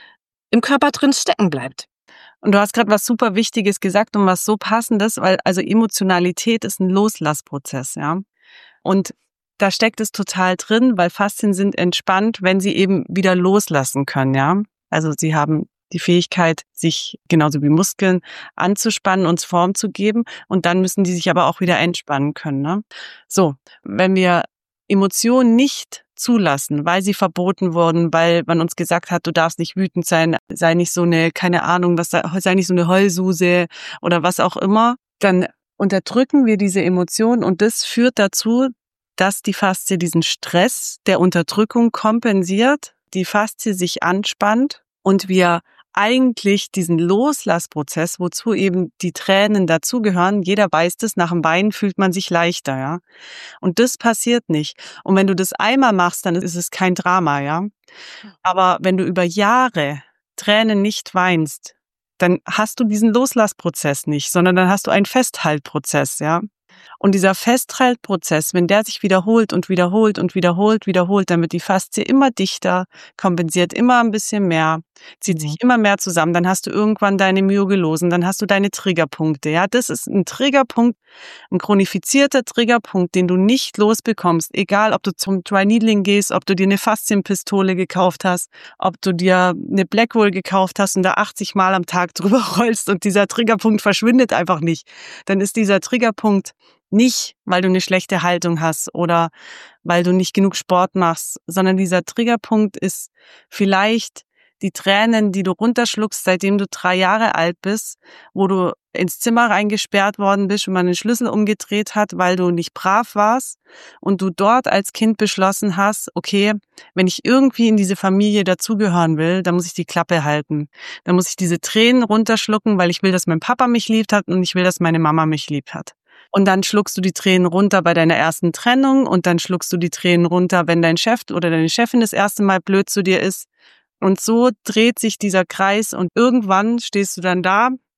im Körper drin stecken bleibt. Und du hast gerade was super Wichtiges gesagt und was so Passendes, weil also Emotionalität ist ein Loslassprozess, ja. Und da steckt es total drin, weil Faszien sind entspannt, wenn sie eben wieder loslassen können, ja. Also sie haben die Fähigkeit, sich genauso wie Muskeln anzuspannen, uns Form zu geben und dann müssen die sich aber auch wieder entspannen können, ne? So, wenn wir Emotionen nicht zulassen, weil sie verboten wurden, weil man uns gesagt hat, du darfst nicht wütend sein, sei nicht so eine, keine Ahnung, sei nicht so eine Heulsuse oder was auch immer, dann unterdrücken wir diese Emotionen und das führt dazu, dass die Faszie diesen Stress der Unterdrückung kompensiert, die Faszie sich anspannt und wir eigentlich diesen Loslassprozess, wozu eben die Tränen dazugehören, jeder weiß das, nach dem Weinen fühlt man sich leichter, ja. Und das passiert nicht. Und wenn du das einmal machst, dann ist es kein Drama, ja. Aber wenn du über Jahre Tränen nicht weinst, dann hast du diesen Loslassprozess nicht, sondern dann hast du einen Festhaltprozess, ja. Und dieser Festhaltprozess, wenn der sich wiederholt und wiederholt und wiederholt, dann wird die Faszie immer dichter, kompensiert immer ein bisschen mehr, zieht sich immer mehr zusammen. Dann hast du irgendwann deine Myogelosen, dann hast du deine Triggerpunkte. Ja, das ist ein Triggerpunkt, ein chronifizierter Triggerpunkt, den du nicht losbekommst. Egal, ob du zum Dry Needling gehst, ob du dir eine Faszienpistole gekauft hast, ob du dir eine Blackroll gekauft hast und da 80 Mal am Tag drüber rollst und dieser Triggerpunkt verschwindet einfach nicht. Dann ist dieser Triggerpunkt nicht, weil du eine schlechte Haltung hast oder weil du nicht genug Sport machst, sondern dieser Triggerpunkt ist vielleicht die Tränen, die du runterschluckst, seitdem du 3 Jahre alt bist, wo du ins Zimmer reingesperrt worden bist und man den Schlüssel umgedreht hat, weil du nicht brav warst und du dort als Kind beschlossen hast, okay, wenn ich irgendwie in diese Familie dazugehören will, dann muss ich die Klappe halten. Dann muss ich diese Tränen runterschlucken, weil ich will, dass mein Papa mich liebt hat und ich will, dass meine Mama mich liebt hat. Und dann schluckst du die Tränen runter bei deiner ersten Trennung und dann schluckst du die Tränen runter, wenn dein Chef oder deine Chefin das erste Mal blöd zu dir ist. Und so dreht sich dieser Kreis und irgendwann stehst du dann da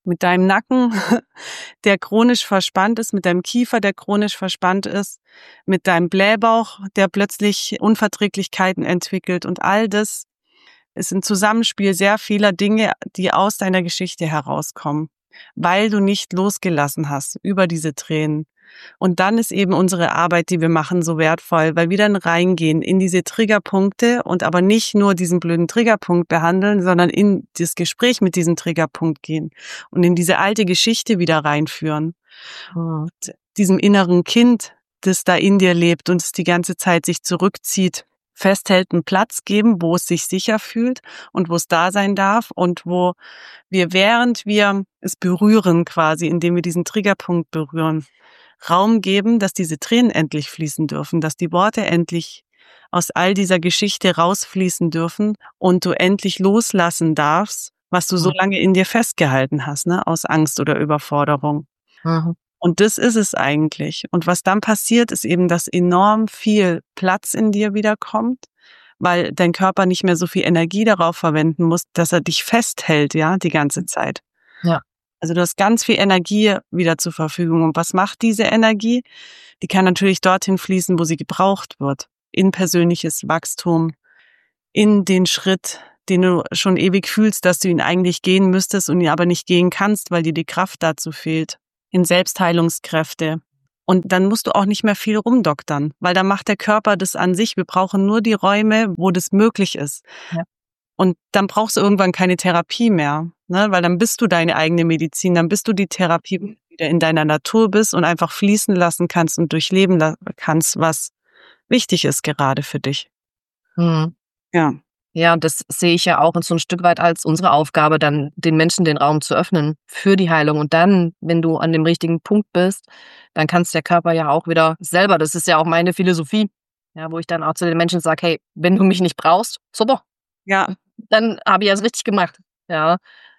mit deinem Nacken, der chronisch verspannt ist, mit deinem Kiefer, der chronisch verspannt ist, mit deinem Blähbauch, der plötzlich Unverträglichkeiten entwickelt. Und all das ist ein Zusammenspiel sehr vieler Dinge, die aus deiner Geschichte herauskommen, weil du nicht losgelassen hast über diese Tränen. Und dann ist eben unsere Arbeit, die wir machen, so wertvoll, weil wir dann reingehen in diese Triggerpunkte und aber nicht nur diesen blöden Triggerpunkt behandeln, sondern in das Gespräch mit diesem Triggerpunkt gehen und in diese alte Geschichte wieder reinführen. Und diesem inneren Kind, das da in dir lebt und es die ganze Zeit sich zurückzieht, festhält, einen Platz geben, wo es sich sicher fühlt und wo es da sein darf und wo wir, während wir es berühren quasi, indem wir diesen Triggerpunkt berühren, Raum geben, dass diese Tränen endlich fließen dürfen, dass die Worte endlich aus all dieser Geschichte rausfließen dürfen und du endlich loslassen darfst, was du so lange in dir festgehalten hast, ne, aus Angst oder Überforderung. Mhm. Und das ist es eigentlich. Und was dann passiert, ist eben, dass enorm viel Platz in dir wiederkommt, weil dein Körper nicht mehr so viel Energie darauf verwenden muss, dass er dich festhält, ja, die ganze Zeit. Ja. Also du hast ganz viel Energie wieder zur Verfügung. Und was macht diese Energie? Die kann natürlich dorthin fließen, wo sie gebraucht wird. In persönliches Wachstum, in den Schritt, den du schon ewig fühlst, dass du ihn eigentlich gehen müsstest und ihn aber nicht gehen kannst, weil dir die Kraft dazu fehlt. In Selbstheilungskräfte. Und dann musst du auch nicht mehr viel rumdoktern, weil dann macht der Körper das an sich. Wir brauchen nur die Räume, wo das möglich ist. Ja. Und dann brauchst du irgendwann keine Therapie mehr, ne? Weil dann bist du deine eigene Medizin, dann bist du die Therapie, wo du wieder in deiner Natur bist und einfach fließen lassen kannst und durchleben kannst, was wichtig ist gerade für dich. Mhm. Ja. Ja, und das sehe ich ja auch so ein Stück weit als unsere Aufgabe, dann den Menschen den Raum zu öffnen für die Heilung. Und dann, wenn du an dem richtigen Punkt bist, dann kann's der Körper ja auch wieder selber. Das ist ja auch meine Philosophie, ja, wo ich dann auch zu den Menschen sage: „Hey, wenn du mich nicht brauchst, super, Ja. dann habe ich es richtig gemacht." Ja.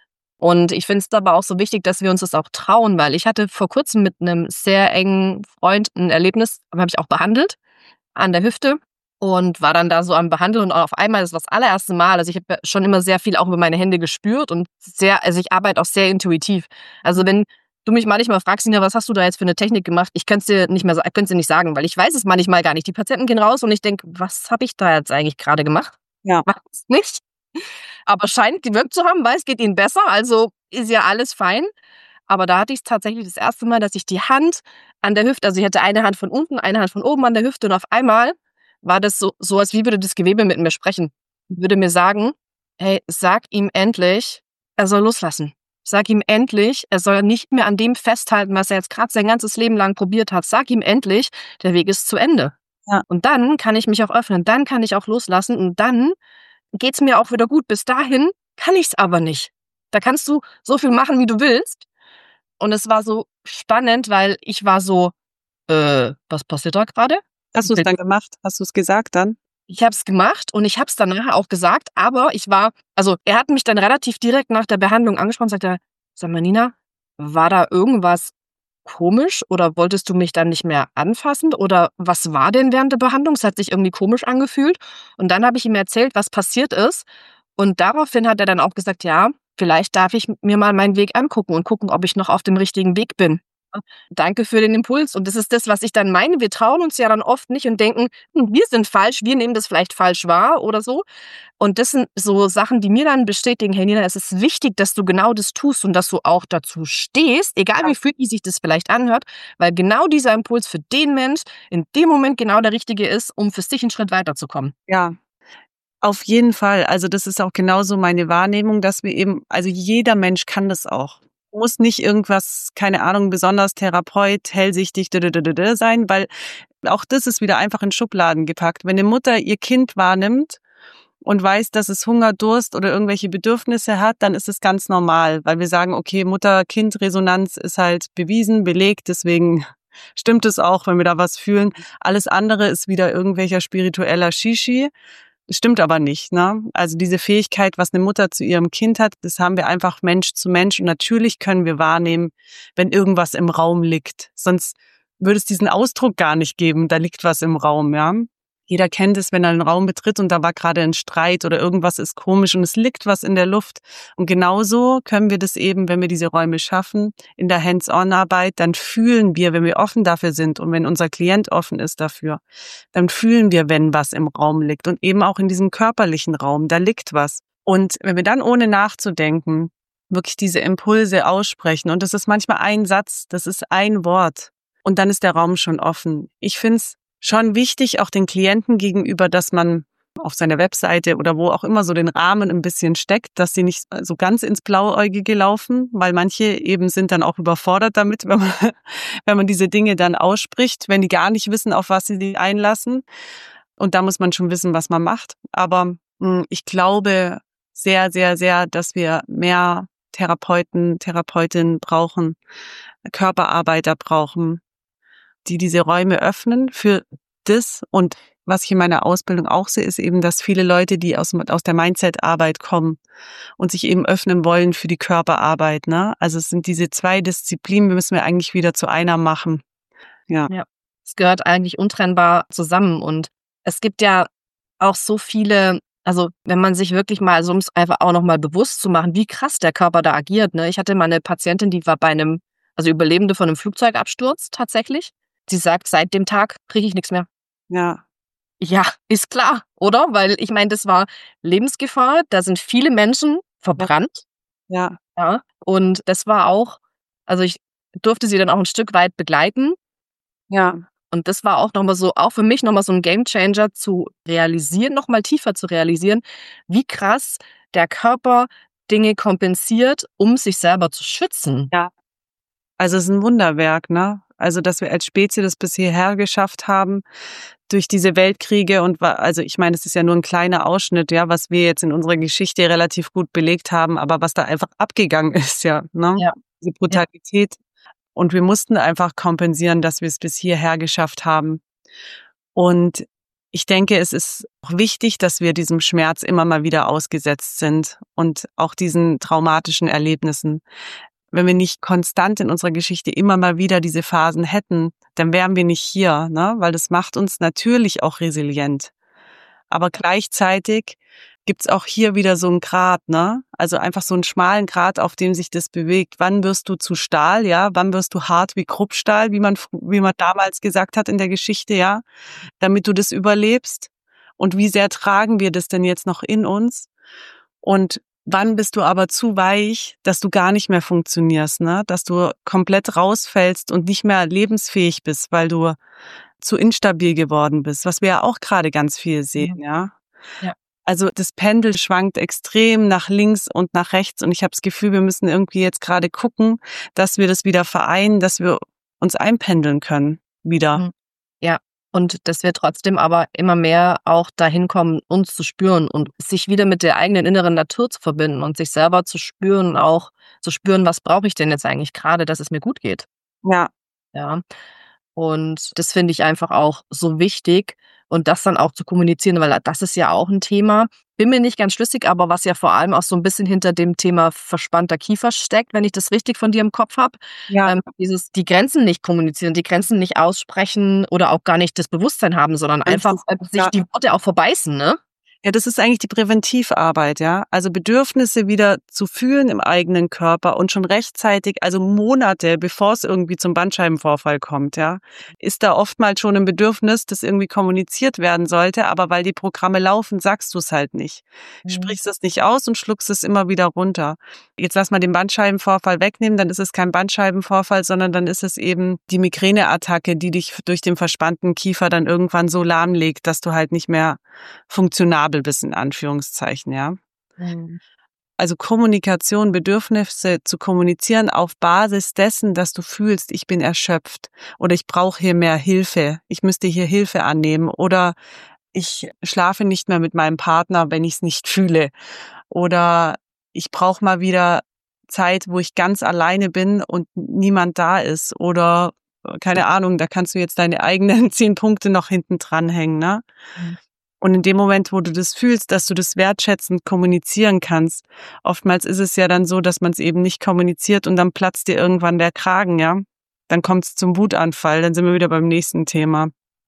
Und ich finde es aber auch so wichtig, dass wir uns das auch trauen, weil ich hatte vor Kurzem mit einem sehr engen Freund ein Erlebnis, habe ich auch behandelt, an der Hüfte. Und war dann da so am Behandeln und auf einmal, das war das allererste Mal, also ich habe ja schon immer sehr viel auch über meine Hände gespürt und ich arbeite auch sehr intuitiv. Also wenn du mich manchmal fragst: „Nina, was hast du da jetzt für eine Technik gemacht?" Ich könnte es dir nicht mehr könnte dir nicht sagen, weil ich weiß es manchmal gar nicht. Die Patienten gehen raus und ich denke: „Was habe ich da jetzt eigentlich gerade gemacht?" Ja. Weiß nicht, aber scheint gewirkt zu haben, weil es geht ihnen besser, also ist ja alles fein. Aber da hatte ich's tatsächlich das erste Mal, dass ich die Hand an der Hüfte, also ich hatte eine Hand von unten, eine Hand von oben an der Hüfte und auf einmal war das so, als wie würde das Gewebe mit mir sprechen. Würde mir sagen: „Hey, sag ihm endlich, er soll loslassen. Sag ihm endlich, er soll nicht mehr an dem festhalten, was er jetzt grad sein ganzes Leben lang probiert hat. Sag ihm endlich, der Weg ist zu Ende." Ja. Und dann kann ich mich auch öffnen, dann kann ich auch loslassen und dann geht's mir auch wieder gut. Bis dahin kann ich's aber nicht. Da kannst du so viel machen, wie du willst. Und es war so spannend, weil ich war so: was passiert da grade?" Hast du es dann gemacht? Hast du es gesagt dann? Ich habe es gemacht und ich habe es dann nachher auch gesagt, aber er hat mich dann relativ direkt nach der Behandlung angesprochen und sagte: „Sag mal, Nina, war da irgendwas komisch oder wolltest du mich dann nicht mehr anfassen oder was war denn während der Behandlung? Es hat sich irgendwie komisch angefühlt." Und dann habe ich ihm erzählt, was passiert ist. Und daraufhin hat er dann auch gesagt: „Ja, vielleicht darf ich mir mal meinen Weg angucken und gucken, ob ich noch auf dem richtigen Weg bin." Danke für den Impuls. Und das ist das, was ich dann meine. Wir trauen uns ja dann oft nicht und denken: Wir sind falsch, wir nehmen das vielleicht falsch wahr oder so." Und das sind so Sachen, die mir dann bestätigen: „Hey Nina, es ist wichtig, dass du genau das tust und dass du auch dazu stehst, egal wie freaky sich das vielleicht anhört, weil genau dieser Impuls für den Mensch in dem Moment genau der richtige ist, um für sich 'n Schritt weiterzukommen." Ja. Auf jeden Fall. Also das ist auch genauso meine Wahrnehmung, dass wir eben, also jeder Mensch kann das auch. Muss nicht irgendwas, keine Ahnung, besonders Therapeut, hellsichtig sein, weil auch das ist wieder einfach in Schubladen gepackt. Wenn eine Mutter ihr Kind wahrnimmt und weiß, dass es Hunger, Durst oder irgendwelche Bedürfnisse hat, dann ist es ganz normal, weil wir sagen, okay, Mutter-Kind-Resonanz ist halt bewiesen, belegt, deswegen stimmt es auch, wenn wir da was fühlen. Alles andere ist wieder irgendwelcher spiritueller Shishi. Das stimmt aber nicht, ne? Also diese Fähigkeit, was eine Mutter zu ihrem Kind hat, das haben wir einfach Mensch zu Mensch. Und natürlich können wir wahrnehmen, wenn irgendwas im Raum liegt. Sonst würde es diesen Ausdruck gar nicht geben, da liegt was im Raum, ja? Jeder kennt es, wenn er einen Raum betritt und da war gerade ein Streit oder irgendwas ist komisch und es liegt was in der Luft. Und genauso können wir das eben, wenn wir diese Räume schaffen, in der Hands-on-Arbeit, dann fühlen wir, wenn wir offen dafür sind und wenn unser Klient offen ist dafür, dann fühlen wir, wenn was im Raum liegt und eben auch in diesem körperlichen Raum, da liegt was. Und wenn wir dann ohne nachzudenken wirklich diese Impulse aussprechen und das ist manchmal ein Satz, das ist ein Wort und dann ist der Raum schon offen. Ich finde es schon wichtig, auch den Klienten gegenüber, dass man auf seiner Webseite oder wo auch immer so den Rahmen ein bisschen steckt, dass sie nicht so ganz ins Blauäugige laufen, weil manche eben sind dann auch überfordert damit, wenn man diese Dinge dann ausspricht, wenn die gar nicht wissen, auf was sie sich einlassen. Und da muss man schon wissen, was man macht. Aber ich glaube sehr, sehr, sehr, dass wir mehr Therapeuten, Therapeutinnen brauchen, Körperarbeiter brauchen, die diese Räume öffnen für das. Und was ich in meiner Ausbildung auch sehe, ist eben, dass viele Leute, die aus der Mindset-Arbeit kommen und sich eben öffnen wollen für die Körperarbeit, ne? Also es sind diese zwei Disziplinen, müssen wir eigentlich wieder zu einer machen. Ja. Ja, es gehört eigentlich untrennbar zusammen und es gibt ja auch so viele, also wenn man sich wirklich mal, also um es einfach auch nochmal bewusst zu machen, wie krass der Körper da agiert, ne? Ich hatte mal eine Patientin, die war also Überlebende von einem Flugzeugabsturz tatsächlich. Sie sagt, seit dem Tag kriege ich nichts mehr. Ja. Ja, ist klar, oder? Weil ich meine, das war Lebensgefahr, da sind viele Menschen verbrannt, Ja. ja. Und das war auch, also ich durfte sie dann auch ein Stück weit begleiten. Ja. Und das war auch nochmal so, auch für mich nochmal so ein Gamechanger zu realisieren, nochmal tiefer zu realisieren, wie krass der Körper Dinge kompensiert, um sich selber zu schützen. Ja. Also es ist ein Wunderwerk, ne? Also, dass wir als Spezies das bis hierher geschafft haben, durch diese Weltkriege also ich meine, es ist ja nur ein kleiner Ausschnitt, ja, was wir jetzt in unserer Geschichte relativ gut belegt haben, aber was da einfach abgegangen ist, ja, ne? Ja. Diese Brutalität. Und wir mussten einfach kompensieren, dass wir es bis hierher geschafft haben. Und ich denke, es ist auch wichtig, dass wir diesem Schmerz immer mal wieder ausgesetzt sind und auch diesen traumatischen Erlebnissen. Wenn wir nicht konstant in unserer Geschichte immer mal wieder diese Phasen hätten, dann wären wir nicht hier, ne? Weil das macht uns natürlich auch resilient. Aber gleichzeitig gibt's auch hier wieder so einen Grat, ne? Also einfach so einen schmalen Grat, auf dem sich das bewegt. Wann wirst du zu Stahl, ja? Wann wirst du hart wie Kruppstahl, wie man damals gesagt hat in der Geschichte, ja? Damit du das überlebst. Und wie sehr tragen wir das denn jetzt noch in uns? Und wann bist du aber zu weich, dass du gar nicht mehr funktionierst, ne? Dass du komplett rausfällst und nicht mehr lebensfähig bist, weil du zu instabil geworden bist, was wir ja auch gerade ganz viel sehen, ja? Ja. Also das Pendel schwankt extrem nach links und nach rechts und ich habe das Gefühl, wir müssen irgendwie jetzt gerade gucken, dass wir das wieder vereinen, dass wir uns einpendeln können wieder. Ja. Und dass wir trotzdem aber immer mehr auch dahin kommen, uns zu spüren und sich wieder mit der eigenen inneren Natur zu verbinden und sich selber zu spüren und auch zu spüren, was brauche ich denn jetzt eigentlich gerade, dass es mir gut geht. Ja, Ja. Und das finde ich einfach auch so wichtig und das dann auch zu kommunizieren, weil das ist ja auch ein Thema. Bin mir nicht ganz schlüssig, aber was ja vor allem auch so ein bisschen hinter dem Thema verspannter Kiefer steckt, wenn ich das richtig von dir im Kopf habe. ja, Die Grenzen nicht kommunizieren, die Grenzen nicht aussprechen oder auch gar nicht das Bewusstsein haben, sondern einfach sich ja. die Worte auch verbeißen, ne? Ja, das ist eigentlich die Präventivarbeit, ja. Also Bedürfnisse wieder zu fühlen im eigenen Körper und schon rechtzeitig, also Monate, bevor es irgendwie zum Bandscheibenvorfall kommt, ja, ist da oftmals schon ein Bedürfnis, das irgendwie kommuniziert werden sollte, aber weil die Programme laufen, sagst du es halt nicht. Sprichst es nicht aus und schluckst es immer wieder runter. Jetzt lass mal den Bandscheibenvorfall wegnehmen, dann ist es kein Bandscheibenvorfall, sondern dann ist es eben die Migräneattacke, die dich durch den verspannten Kiefer dann irgendwann so lahmlegt, dass du halt nicht mehr funktionabel bist, in Anführungszeichen, ja. Mhm. Also Kommunikation, Bedürfnisse zu kommunizieren auf Basis dessen, dass du fühlst, ich bin erschöpft oder ich brauche hier mehr Hilfe, ich müsste hier Hilfe annehmen oder ich schlafe nicht mehr mit meinem Partner, wenn ich es nicht fühle oder ich brauche mal wieder Zeit, wo ich ganz alleine bin und niemand da ist oder keine Ahnung, da kannst du jetzt deine eigenen 10 Punkte noch hinten dranhängen, ne? Mhm. Und in dem Moment, wo du das fühlst, dass du das wertschätzend kommunizieren kannst, oftmals ist es ja dann so, dass man es eben nicht kommuniziert und dann platzt dir irgendwann der Kragen, ja? Dann kommt es zum Wutanfall, dann sind wir wieder beim nächsten Thema. Ja.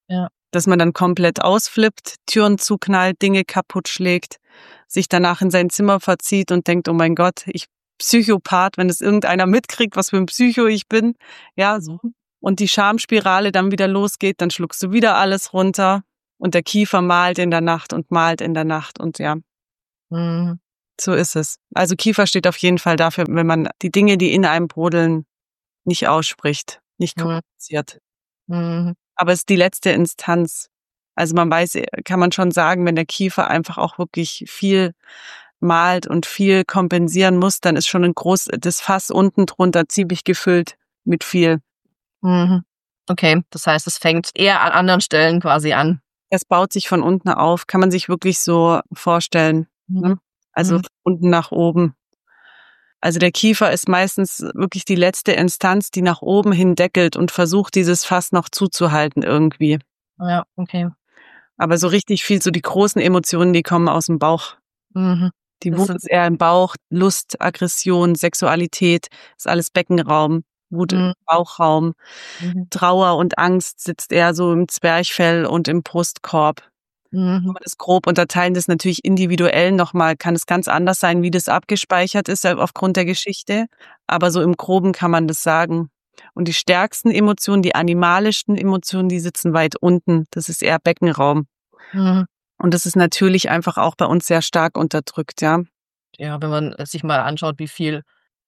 dass man dann komplett ausflippt, Türen zuknallt, Dinge kaputt schlägt, sich danach in sein Zimmer verzieht und denkt, oh mein Gott, ich Psychopath, wenn es irgendeiner mitkriegt, was für ein Psycho ich bin. Ja, so. Und die Schamspirale dann wieder losgeht, dann schluckst du wieder alles runter und der Kiefer malt in der Nacht und malt in der Nacht und ja, Mhm. so ist es. Also Kiefer steht auf jeden Fall dafür, wenn man die Dinge, die in einem brodeln, nicht ausspricht, nicht Mhm. kommuniziert. Mhm. Aber es ist die letzte Instanz. Also man weiß, kann man schon sagen, wenn der Kiefer einfach auch wirklich viel malt und viel kompensieren muss, dann ist schon das Fass unten drunter ziemlich gefüllt mit viel. Mhm. Okay, das heißt, es fängt eher an anderen Stellen quasi an. Es baut sich von unten auf, kann man sich wirklich so vorstellen. Ne? Mhm. Also Mhm. von unten nach oben. Also der Kiefer ist meistens wirklich die letzte Instanz, die nach oben hin deckelt und versucht, dieses Fass noch zuzuhalten irgendwie. Ja, okay. Aber so richtig viel, so die großen Emotionen, die kommen aus dem Bauch. Mhm. Die Das Wut sind, ist eher im Bauch, Lust, Aggression, Sexualität, ist alles Beckenraum, Wut im mhm. Bauchraum. Mhm. Trauer und Angst sitzt eher so im Zwerchfell und im Brustkorb. Wenn Mhm. man das grob unterteilen, das ist natürlich individuell nochmal, kann es ganz anders sein, wie das abgespeichert ist aufgrund der Geschichte. Aber so im Groben kann man das sagen. Und die stärksten Emotionen, die animalischsten Emotionen, die sitzen weit unten. Das ist eher Beckenraum. Mhm. Und das ist natürlich einfach auch bei uns sehr stark unterdrückt, ja. Ja, wenn man sich mal anschaut, wie viel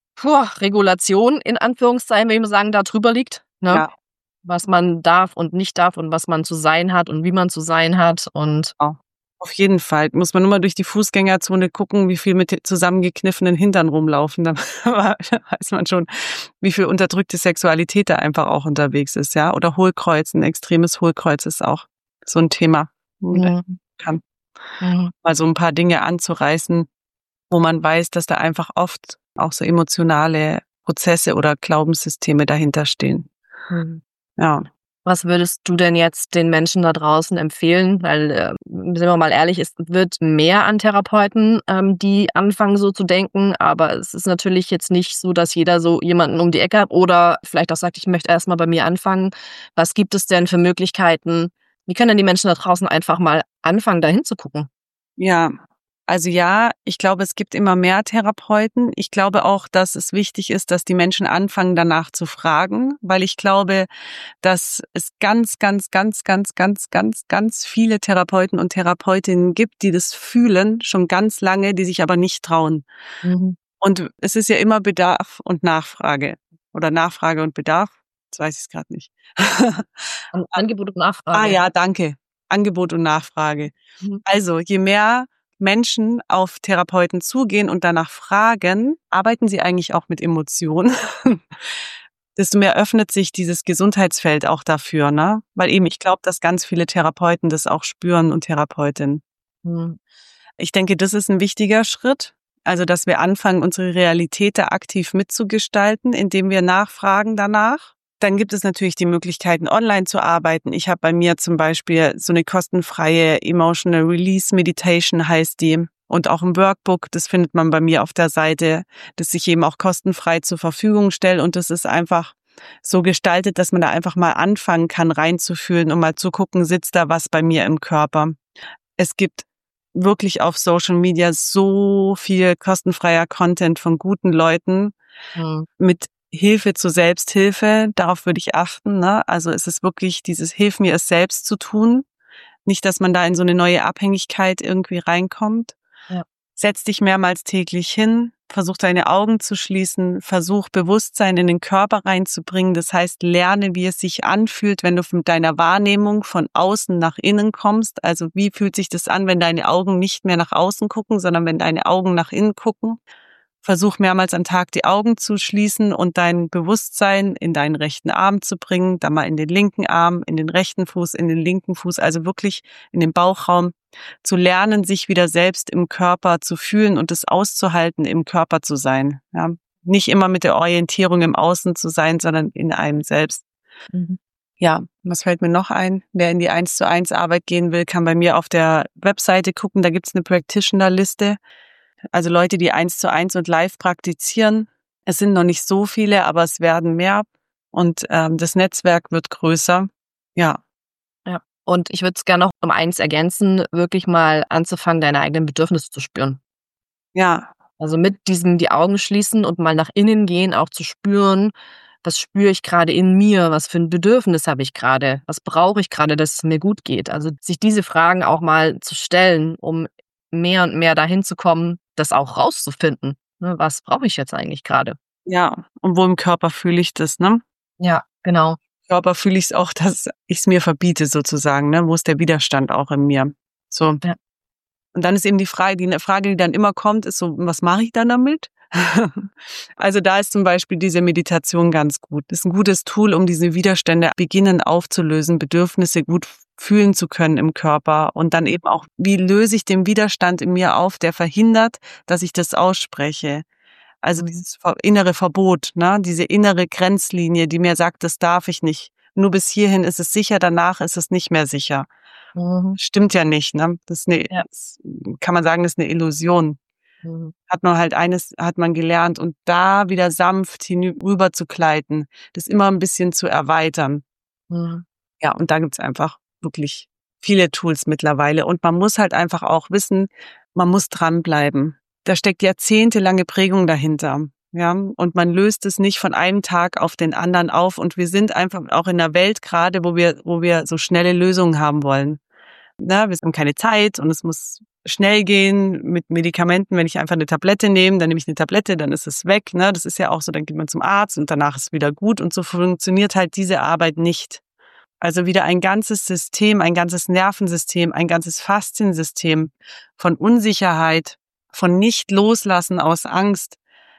Regulation in Anführungszeichen, würde ich mal sagen, da drüber liegt, ne? Ja, Was man darf und nicht darf und was man zu sein hat und wie man zu sein hat und genau. Auf jeden Fall. Muss man nur mal durch die Fußgängerzone gucken, wie viel mit zusammengekniffenen Hintern rumlaufen. Da weiß man schon, wie viel unterdrückte Sexualität da einfach auch unterwegs ist, ja. Oder Hohlkreuz, ein extremes Hohlkreuz ist auch so ein Thema. mhm. Kann Mhm. mal so ein paar Dinge anzureißen, wo man weiß, dass da einfach oft auch so emotionale Prozesse oder Glaubenssysteme dahinter stehen. Mhm. Ja. Was würdest du denn jetzt den Menschen da draußen empfehlen? Weil, sind wir mal ehrlich, es wird mehr an Therapeuten, die anfangen, so zu denken, aber es ist natürlich jetzt nicht so, dass jeder so jemanden um die Ecke hat oder vielleicht auch sagt: „Ich möchte erst mal bei mir anfangen.“ Was gibt es denn für Möglichkeiten? Wie können denn die Menschen da draußen einfach mal anfangen, da hinzugucken? Ja, also ja, ich glaube, es gibt immer mehr Therapeuten. Ich glaube auch, dass es wichtig ist, dass die Menschen anfangen, danach zu fragen, weil ich glaube, dass es ganz, ganz, ganz, ganz, ganz, ganz, ganz viele Therapeuten und Therapeutinnen gibt, die das fühlen, schon ganz lange, die sich aber nicht trauen. Mhm. Und es ist ja immer Bedarf und Nachfrage oder Nachfrage und Bedarf. Jetzt weiß ich es gerade nicht. Angebot und Ah Nachfrage. ja, danke. Angebot und Nachfrage. Mhm. Also, je mehr Menschen auf Therapeuten zugehen und danach fragen, arbeiten sie eigentlich auch mit Emotionen, desto mehr öffnet sich dieses Gesundheitsfeld auch dafür, ne? Weil eben ich glaube, dass ganz viele Therapeuten das auch spüren und Therapeutinnen. Mhm. Ich denke, das ist ein wichtiger Schritt. Also, dass wir anfangen, unsere Realität da aktiv mitzugestalten, indem wir nachfragen danach. Dann gibt es natürlich die Möglichkeiten, online zu arbeiten. Ich habe bei mir zum Beispiel so eine kostenfreie Emotional Release Meditation heißt die. Und auch ein Workbook, das findet man bei mir auf der Seite, das ich eben auch kostenfrei zur Verfügung stelle. Und das ist einfach so gestaltet, dass man da einfach mal anfangen kann, reinzufühlen und mal zu gucken, sitzt da was bei mir im Körper. Es gibt wirklich auf Social Media so viel kostenfreier Content von guten Leuten Mhm. mit Hilfe zur Selbsthilfe. Darauf würde ich achten, ne? Also es ist wirklich dieses Hilf mir es selbst zu tun. Nicht, dass man da in so eine neue Abhängigkeit irgendwie reinkommt. Ja. Setz dich mehrmals täglich hin, versuch deine Augen zu schließen, versuch Bewusstsein in den Körper reinzubringen. Das heißt, lerne, wie es sich anfühlt, wenn du mit deiner Wahrnehmung von außen nach innen kommst. Also wie fühlt sich das an, wenn deine Augen nicht mehr nach außen gucken, sondern wenn deine Augen nach innen gucken. Versuch mehrmals am Tag die Augen zu schließen und dein Bewusstsein in deinen rechten Arm zu bringen, dann mal in den linken Arm, in den rechten Fuß, in den linken Fuß, also wirklich in den Bauchraum zu lernen, sich wieder selbst im Körper zu fühlen und es auszuhalten, im Körper zu sein. Ja? Nicht immer mit der Orientierung im Außen zu sein, sondern in einem selbst. Mhm. Ja, was fällt mir noch ein? Wer in die 1:1 Arbeit gehen will, kann bei mir auf der Webseite gucken, da gibt's eine Practitioner-Liste. Also Leute, die 1:1 und live praktizieren. Es sind noch nicht so viele, aber es werden mehr und das Netzwerk wird größer. Ja, Ja. Und ich würde es gerne noch um eins ergänzen, wirklich mal anzufangen, deine eigenen Bedürfnisse zu spüren. Ja, Also mit diesem die Augen schließen und mal nach innen gehen, auch zu spüren, was spüre ich gerade in mir, was für ein Bedürfnis habe ich gerade, was brauche ich gerade, dass es mir gut geht. Also sich diese Fragen auch mal zu stellen, um mehr und mehr dahin zu kommen, das auch rauszufinden. Ne, was brauche ich jetzt eigentlich gerade? ja. Und wo im Körper fühle ich das, ne? Ja, genau. Im Körper fühle ich es auch, dass ich es mir verbiete sozusagen, ne? Wo ist der Widerstand auch in mir? So. Ja. Und dann ist eben die Frage, die dann immer kommt, ist so: Was mache ich dann damit? Also, da ist zum Beispiel diese Meditation ganz gut. Das ist ein gutes Tool, um diese Widerstände beginnen aufzulösen, Bedürfnisse gut fühlen zu können im Körper und dann eben auch, wie löse ich den Widerstand in mir auf, der verhindert, dass ich das ausspreche? Also, dieses innere Verbot, ne, diese innere Grenzlinie, die mir sagt: „Das darf ich nicht. Nur bis hierhin ist es sicher, danach ist es nicht mehr sicher." Mhm. Stimmt ja nicht, ne? Ja. Kann man sagen, das ist 'ne Illusion. Mhm. Hat man gelernt und da wieder sanft hinüber zu gleiten, das immer 'n bisschen zu erweitern. Mhm. Ja, und da gibt's einfach wirklich viele Tools mittlerweile und man muss halt einfach auch wissen, man muss dranbleiben. Da steckt jahrzehntelange Prägung dahinter, ja? Und man löst es nicht von einem Tag auf den anderen auf und wir sind einfach auch in 'ner Welt grade, wo wir so schnelle Lösungen haben wollen. Ne, wir haben keine Zeit und es muss schnell gehen mit Medikamenten. Wenn ich einfach eine Tablette nehme, dann nehme ich eine Tablette, dann ist es weg, ne? Das ist ja auch so, dann geht man zum Arzt und danach ist wieder gut und so funktioniert halt diese Arbeit nicht. Also wieder ein ganzes System, ein ganzes Nervensystem, ein ganzes Fasziensystem von Unsicherheit, von Nicht-Loslassen aus Angst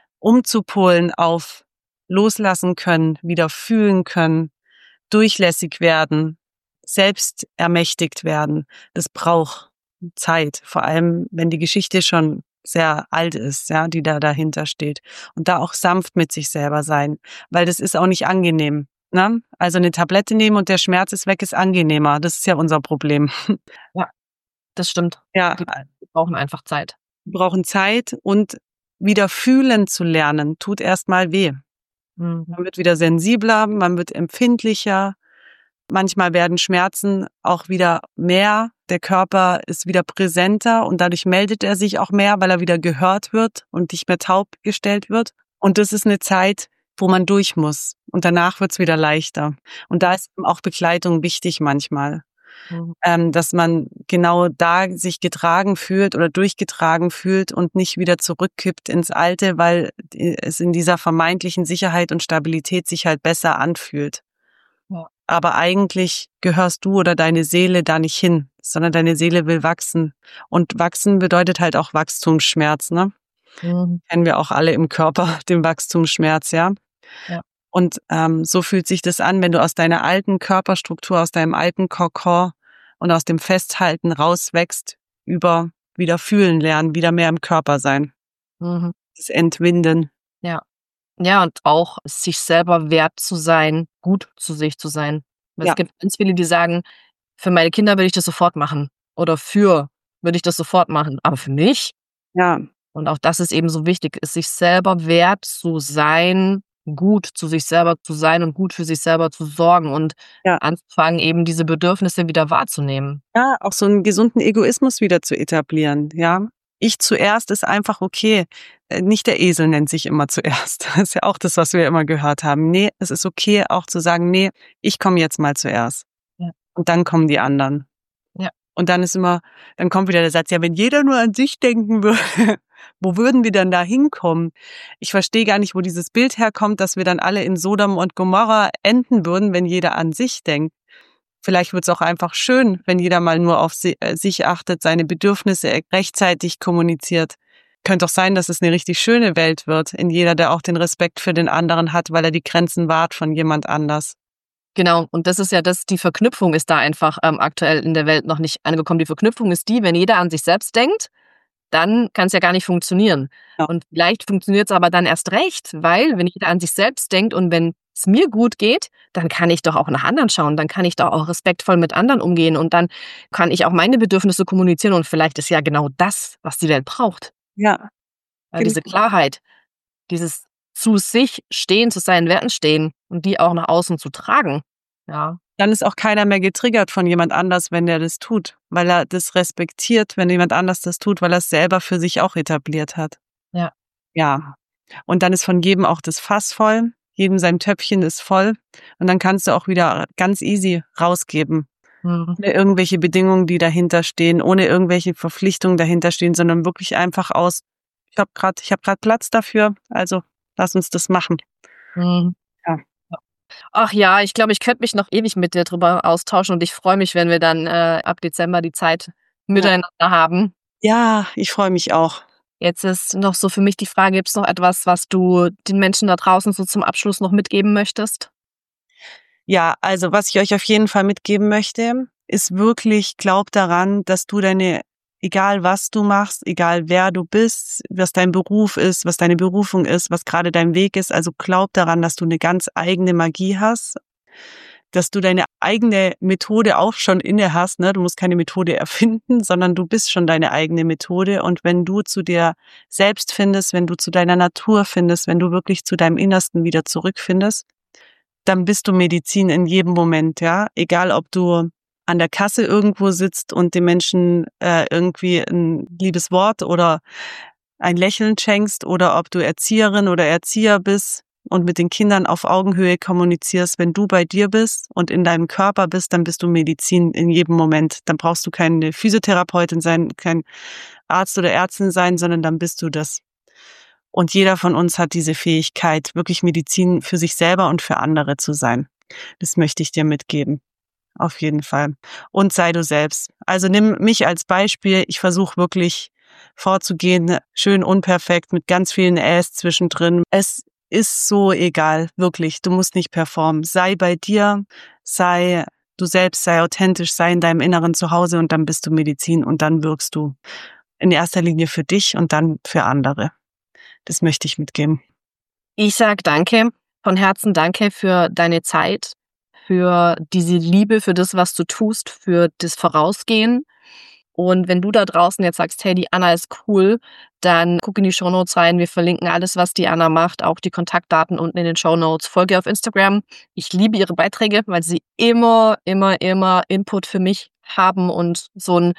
umzupolen auf loslassen können, wieder fühlen können, durchlässig werden, selbst ermächtigt werden. Das braucht Zeit, vor allem wenn die Geschichte schon sehr alt ist, ja, die da dahinter steht. Und da auch sanft mit sich selber sein, weil das ist auch nicht angenehm. Ne? Also eine Tablette nehmen und der Schmerz ist weg, ist angenehmer. Das ist ja unser Problem. Ja, das stimmt. Ja, Die brauchen einfach Zeit. wir brauchen Zeit und wieder fühlen zu lernen, tut erstmal weh. Mhm. Man wird wieder sensibler, man wird empfindlicher. Manchmal werden Schmerzen auch wieder mehr. Der Körper ist wieder präsenter und dadurch meldet er sich auch mehr, weil er wieder gehört wird und nicht mehr taub gestellt wird. Und das ist eine Zeit, wo man durch muss. Und danach wird's wieder leichter. Und da ist eben auch Begleitung wichtig manchmal, Mhm. dass man genau da sich getragen fühlt oder durchgetragen fühlt und nicht wieder zurückkippt ins Alte, weil es in dieser vermeintlichen Sicherheit und Stabilität sich halt besser anfühlt. Ja. Aber eigentlich gehörst du oder deine Seele da nicht hin, sondern deine Seele will wachsen. Und wachsen bedeutet halt auch Wachstumsschmerz, ne? Mhm. Kennen wir auch alle im Körper, den Wachstumsschmerz, ja? Ja. Und so fühlt sich das an, wenn du aus deiner alten Körperstruktur, aus deinem alten Kokon und aus dem Festhalten rauswächst, über wieder fühlen lernen, wieder mehr im Körper sein. Mhm. Das Entwinden. Ja. Ja, und auch sich selber wert zu sein, gut zu sich zu sein. Weil es Ja, gibt ganz viele, die sagen: „Für meine Kinder würde ich das sofort machen“ oder „für würde ich das sofort machen, aber für mich?“ ja, Und auch das ist eben so wichtig, es sich selber wert zu sein, gut zu sich selber zu sein und gut für sich selber zu sorgen und ja. anzufangen, eben diese Bedürfnisse wieder wahrzunehmen. Ja, auch so 'n gesunden Egoismus wieder zu etablieren, ja. Ich zuerst ist einfach okay. Nicht der Esel nennt sich immer zuerst. Das ist ja auch das, was wir immer gehört haben. Ne, es ist okay, auch zu sagen: „Ne, ich komme jetzt mal zuerst." Ja, Und dann kommen die anderen. ja. Und dann kommt wieder der Satz: „Ja, wenn jeder nur an sich denken würde, wo würden wir denn da hinkommen?" Ich verstehe gar nicht, wo dieses Bild herkommt, dass wir dann alle in Sodom und Gomorra enden würden, wenn jeder an sich denkt. Vielleicht wird's auch einfach schön, wenn jeder mal nur auf sich achtet, seine Bedürfnisse rechtzeitig kommuniziert. Könnte doch sein, dass es eine richtig schöne Welt wird, in jeder, der auch den Respekt für den anderen hat, weil er die Grenzen wahrt von jemand anders. Genau, und das ist ja das die Verknüpfung ist da einfach, aktuell in der Welt noch nicht angekommen. Die Verknüpfung ist die, wenn jeder an sich selbst denkt, dann kann's ja gar nicht funktionieren. Ja, Und vielleicht funktioniert's aber dann erst recht, weil wenn jeder an sich selbst denkt und wenn's mir gut geht, dann kann ich doch auch nach anderen schauen, dann kann ich doch auch respektvoll mit anderen umgehen und dann kann ich auch meine Bedürfnisse kommunizieren und vielleicht ist ja genau das, was die Welt braucht. ja, Diese genau. Klarheit, dieses zu sich stehen, zu seinen Werten stehen und die auch nach außen zu tragen. Ja. Dann ist auch keiner mehr getriggert von jemand anders, wenn der das tut, weil er das respektiert, wenn jemand anders das tut, weil er es selber für sich auch etabliert hat. Ja. Ja. Und dann ist von jedem auch das Fass voll, jedem sein Töpfchen ist voll und dann kannst du auch wieder ganz easy rausgeben. Ohne irgendwelche Bedingungen, die dahinter stehen, ohne irgendwelche Verpflichtungen dahinter stehen, sondern wirklich einfach aus, ich hab grad Platz dafür, also lass uns das machen. Mhm. Ja. Ach ja, ich glaube, ich könnte mich noch ewig mit dir drüber austauschen und ich freue mich, wenn wir dann ab Dezember die Zeit miteinander haben. Ja, ich freue mich auch. Jetzt ist noch so für mich die Frage, gibt es noch etwas, was du den Menschen da draußen so zum Abschluss noch mitgeben möchtest? Ja, also was ich euch auf jeden Fall mitgeben möchte, ist wirklich, glaub daran, dass du egal was du machst, egal wer du bist, was dein Beruf ist, was deine Berufung ist, was gerade dein Weg ist, also glaub daran, dass du eine ganz eigene Magie hast, dass du deine eigene Methode auch schon inne hast, ne? Du musst keine Methode erfinden, sondern du bist schon deine eigene Methode. Und wenn du zu dir selbst findest, wenn du zu deiner Natur findest, wenn du wirklich zu deinem Innersten wieder zurückfindest, dann bist du Medizin in jedem Moment, ja. Egal, ob du an der Kasse irgendwo sitzt und dem Menschen irgendwie ein liebes Wort oder ein Lächeln schenkst oder ob du Erzieherin oder Erzieher bist und mit den Kindern auf Augenhöhe kommunizierst. Wenn du bei dir bist und in deinem Körper bist, dann bist du Medizin in jedem Moment. Dann brauchst du keine Physiotherapeutin sein, kein Arzt oder Ärztin sein, sondern dann bist du das. Und jeder von uns hat diese Fähigkeit, wirklich Medizin für sich selber und für andere zu sein. Das möchte ich dir mitgeben. Auf jeden Fall. Und sei du selbst. Also nimm mich als Beispiel. Ich versuche wirklich vorzugehen, schön unperfekt, mit ganz vielen Äs zwischendrin. Es ist so egal, wirklich. Du musst nicht performen. Sei bei dir, sei du selbst, sei authentisch, sei in deinem inneren Zuhause und dann bist du Medizin und dann wirkst du in erster Linie für dich und dann für andere. Das möchte ich mitgeben. Ich sag danke, von Herzen danke für deine Zeit, für diese Liebe, für das, was du tust, für das Vorausgehen. Und wenn du da draußen jetzt sagst, hey, die Anna ist cool, dann guck in die Shownotes rein. Wir verlinken alles, was die Anna macht, auch die Kontaktdaten unten in den Shownotes. Folge auf Instagram. Ich liebe ihre Beiträge, weil sie immer Input für mich haben und so ein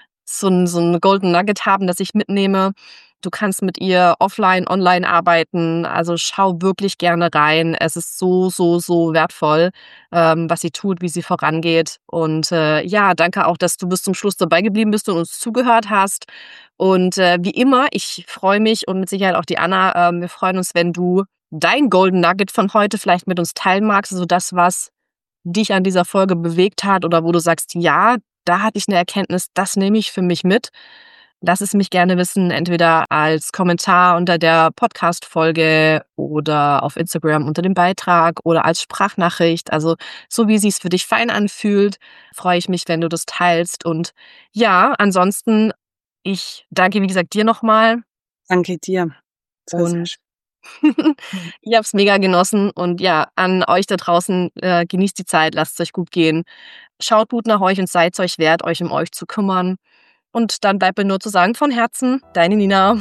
Golden Nugget haben, das ich mitnehme. Du kannst mit ihr offline, online arbeiten. Also schau wirklich gerne rein. Es ist so wertvoll, was sie tut, wie sie vorangeht. Und ja, danke auch, dass du bis zum Schluss dabei geblieben bist und uns zugehört hast. Und wie immer, ich freue mich und mit Sicherheit auch die Anna, wir freuen uns, wenn du dein Golden Nugget von heute vielleicht mit uns teilen magst. Also das, was dich an dieser Folge bewegt hat oder wo du sagst, ja, da hatte ich eine Erkenntnis, das nehme ich für mich mit. Lass es mich gerne wissen, entweder als Kommentar unter der Podcast-Folge oder auf Instagram unter dem Beitrag oder als Sprachnachricht. Also so wie es sich für dich fein anfühlt, freue ich mich, wenn du das teilst. Und ja, ansonsten, ich danke, wie gesagt, dir nochmal. Danke dir. Und ich habe es mega genossen. Und ja, an euch da draußen, genießt die Zeit, lasst es euch gut gehen. Schaut gut nach euch und seid es euch wert, euch um euch zu kümmern. Und dann bleibt mir nur zu sagen, von Herzen, deine Nina.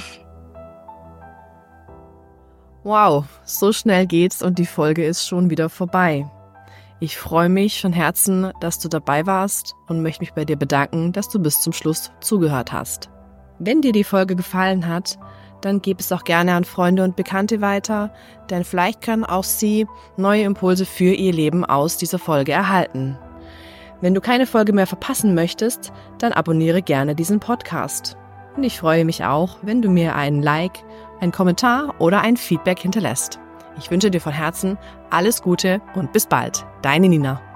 Wow, so schnell geht's und die Folge ist schon wieder vorbei. Ich freue mich von Herzen, dass du dabei warst und möchte mich bei dir bedanken, dass du bis zum Schluss zugehört hast. Wenn dir die Folge gefallen hat, dann gib es auch gerne an Freunde und Bekannte weiter, denn vielleicht können auch sie neue Impulse für ihr Leben aus dieser Folge erhalten. Wenn du keine Folge mehr verpassen möchtest, dann abonniere gerne diesen Podcast. Und ich freue mich auch, wenn du mir einen Like, einen Kommentar oder ein Feedback hinterlässt. Ich wünsche dir von Herzen alles Gute und bis bald. Deine Nina.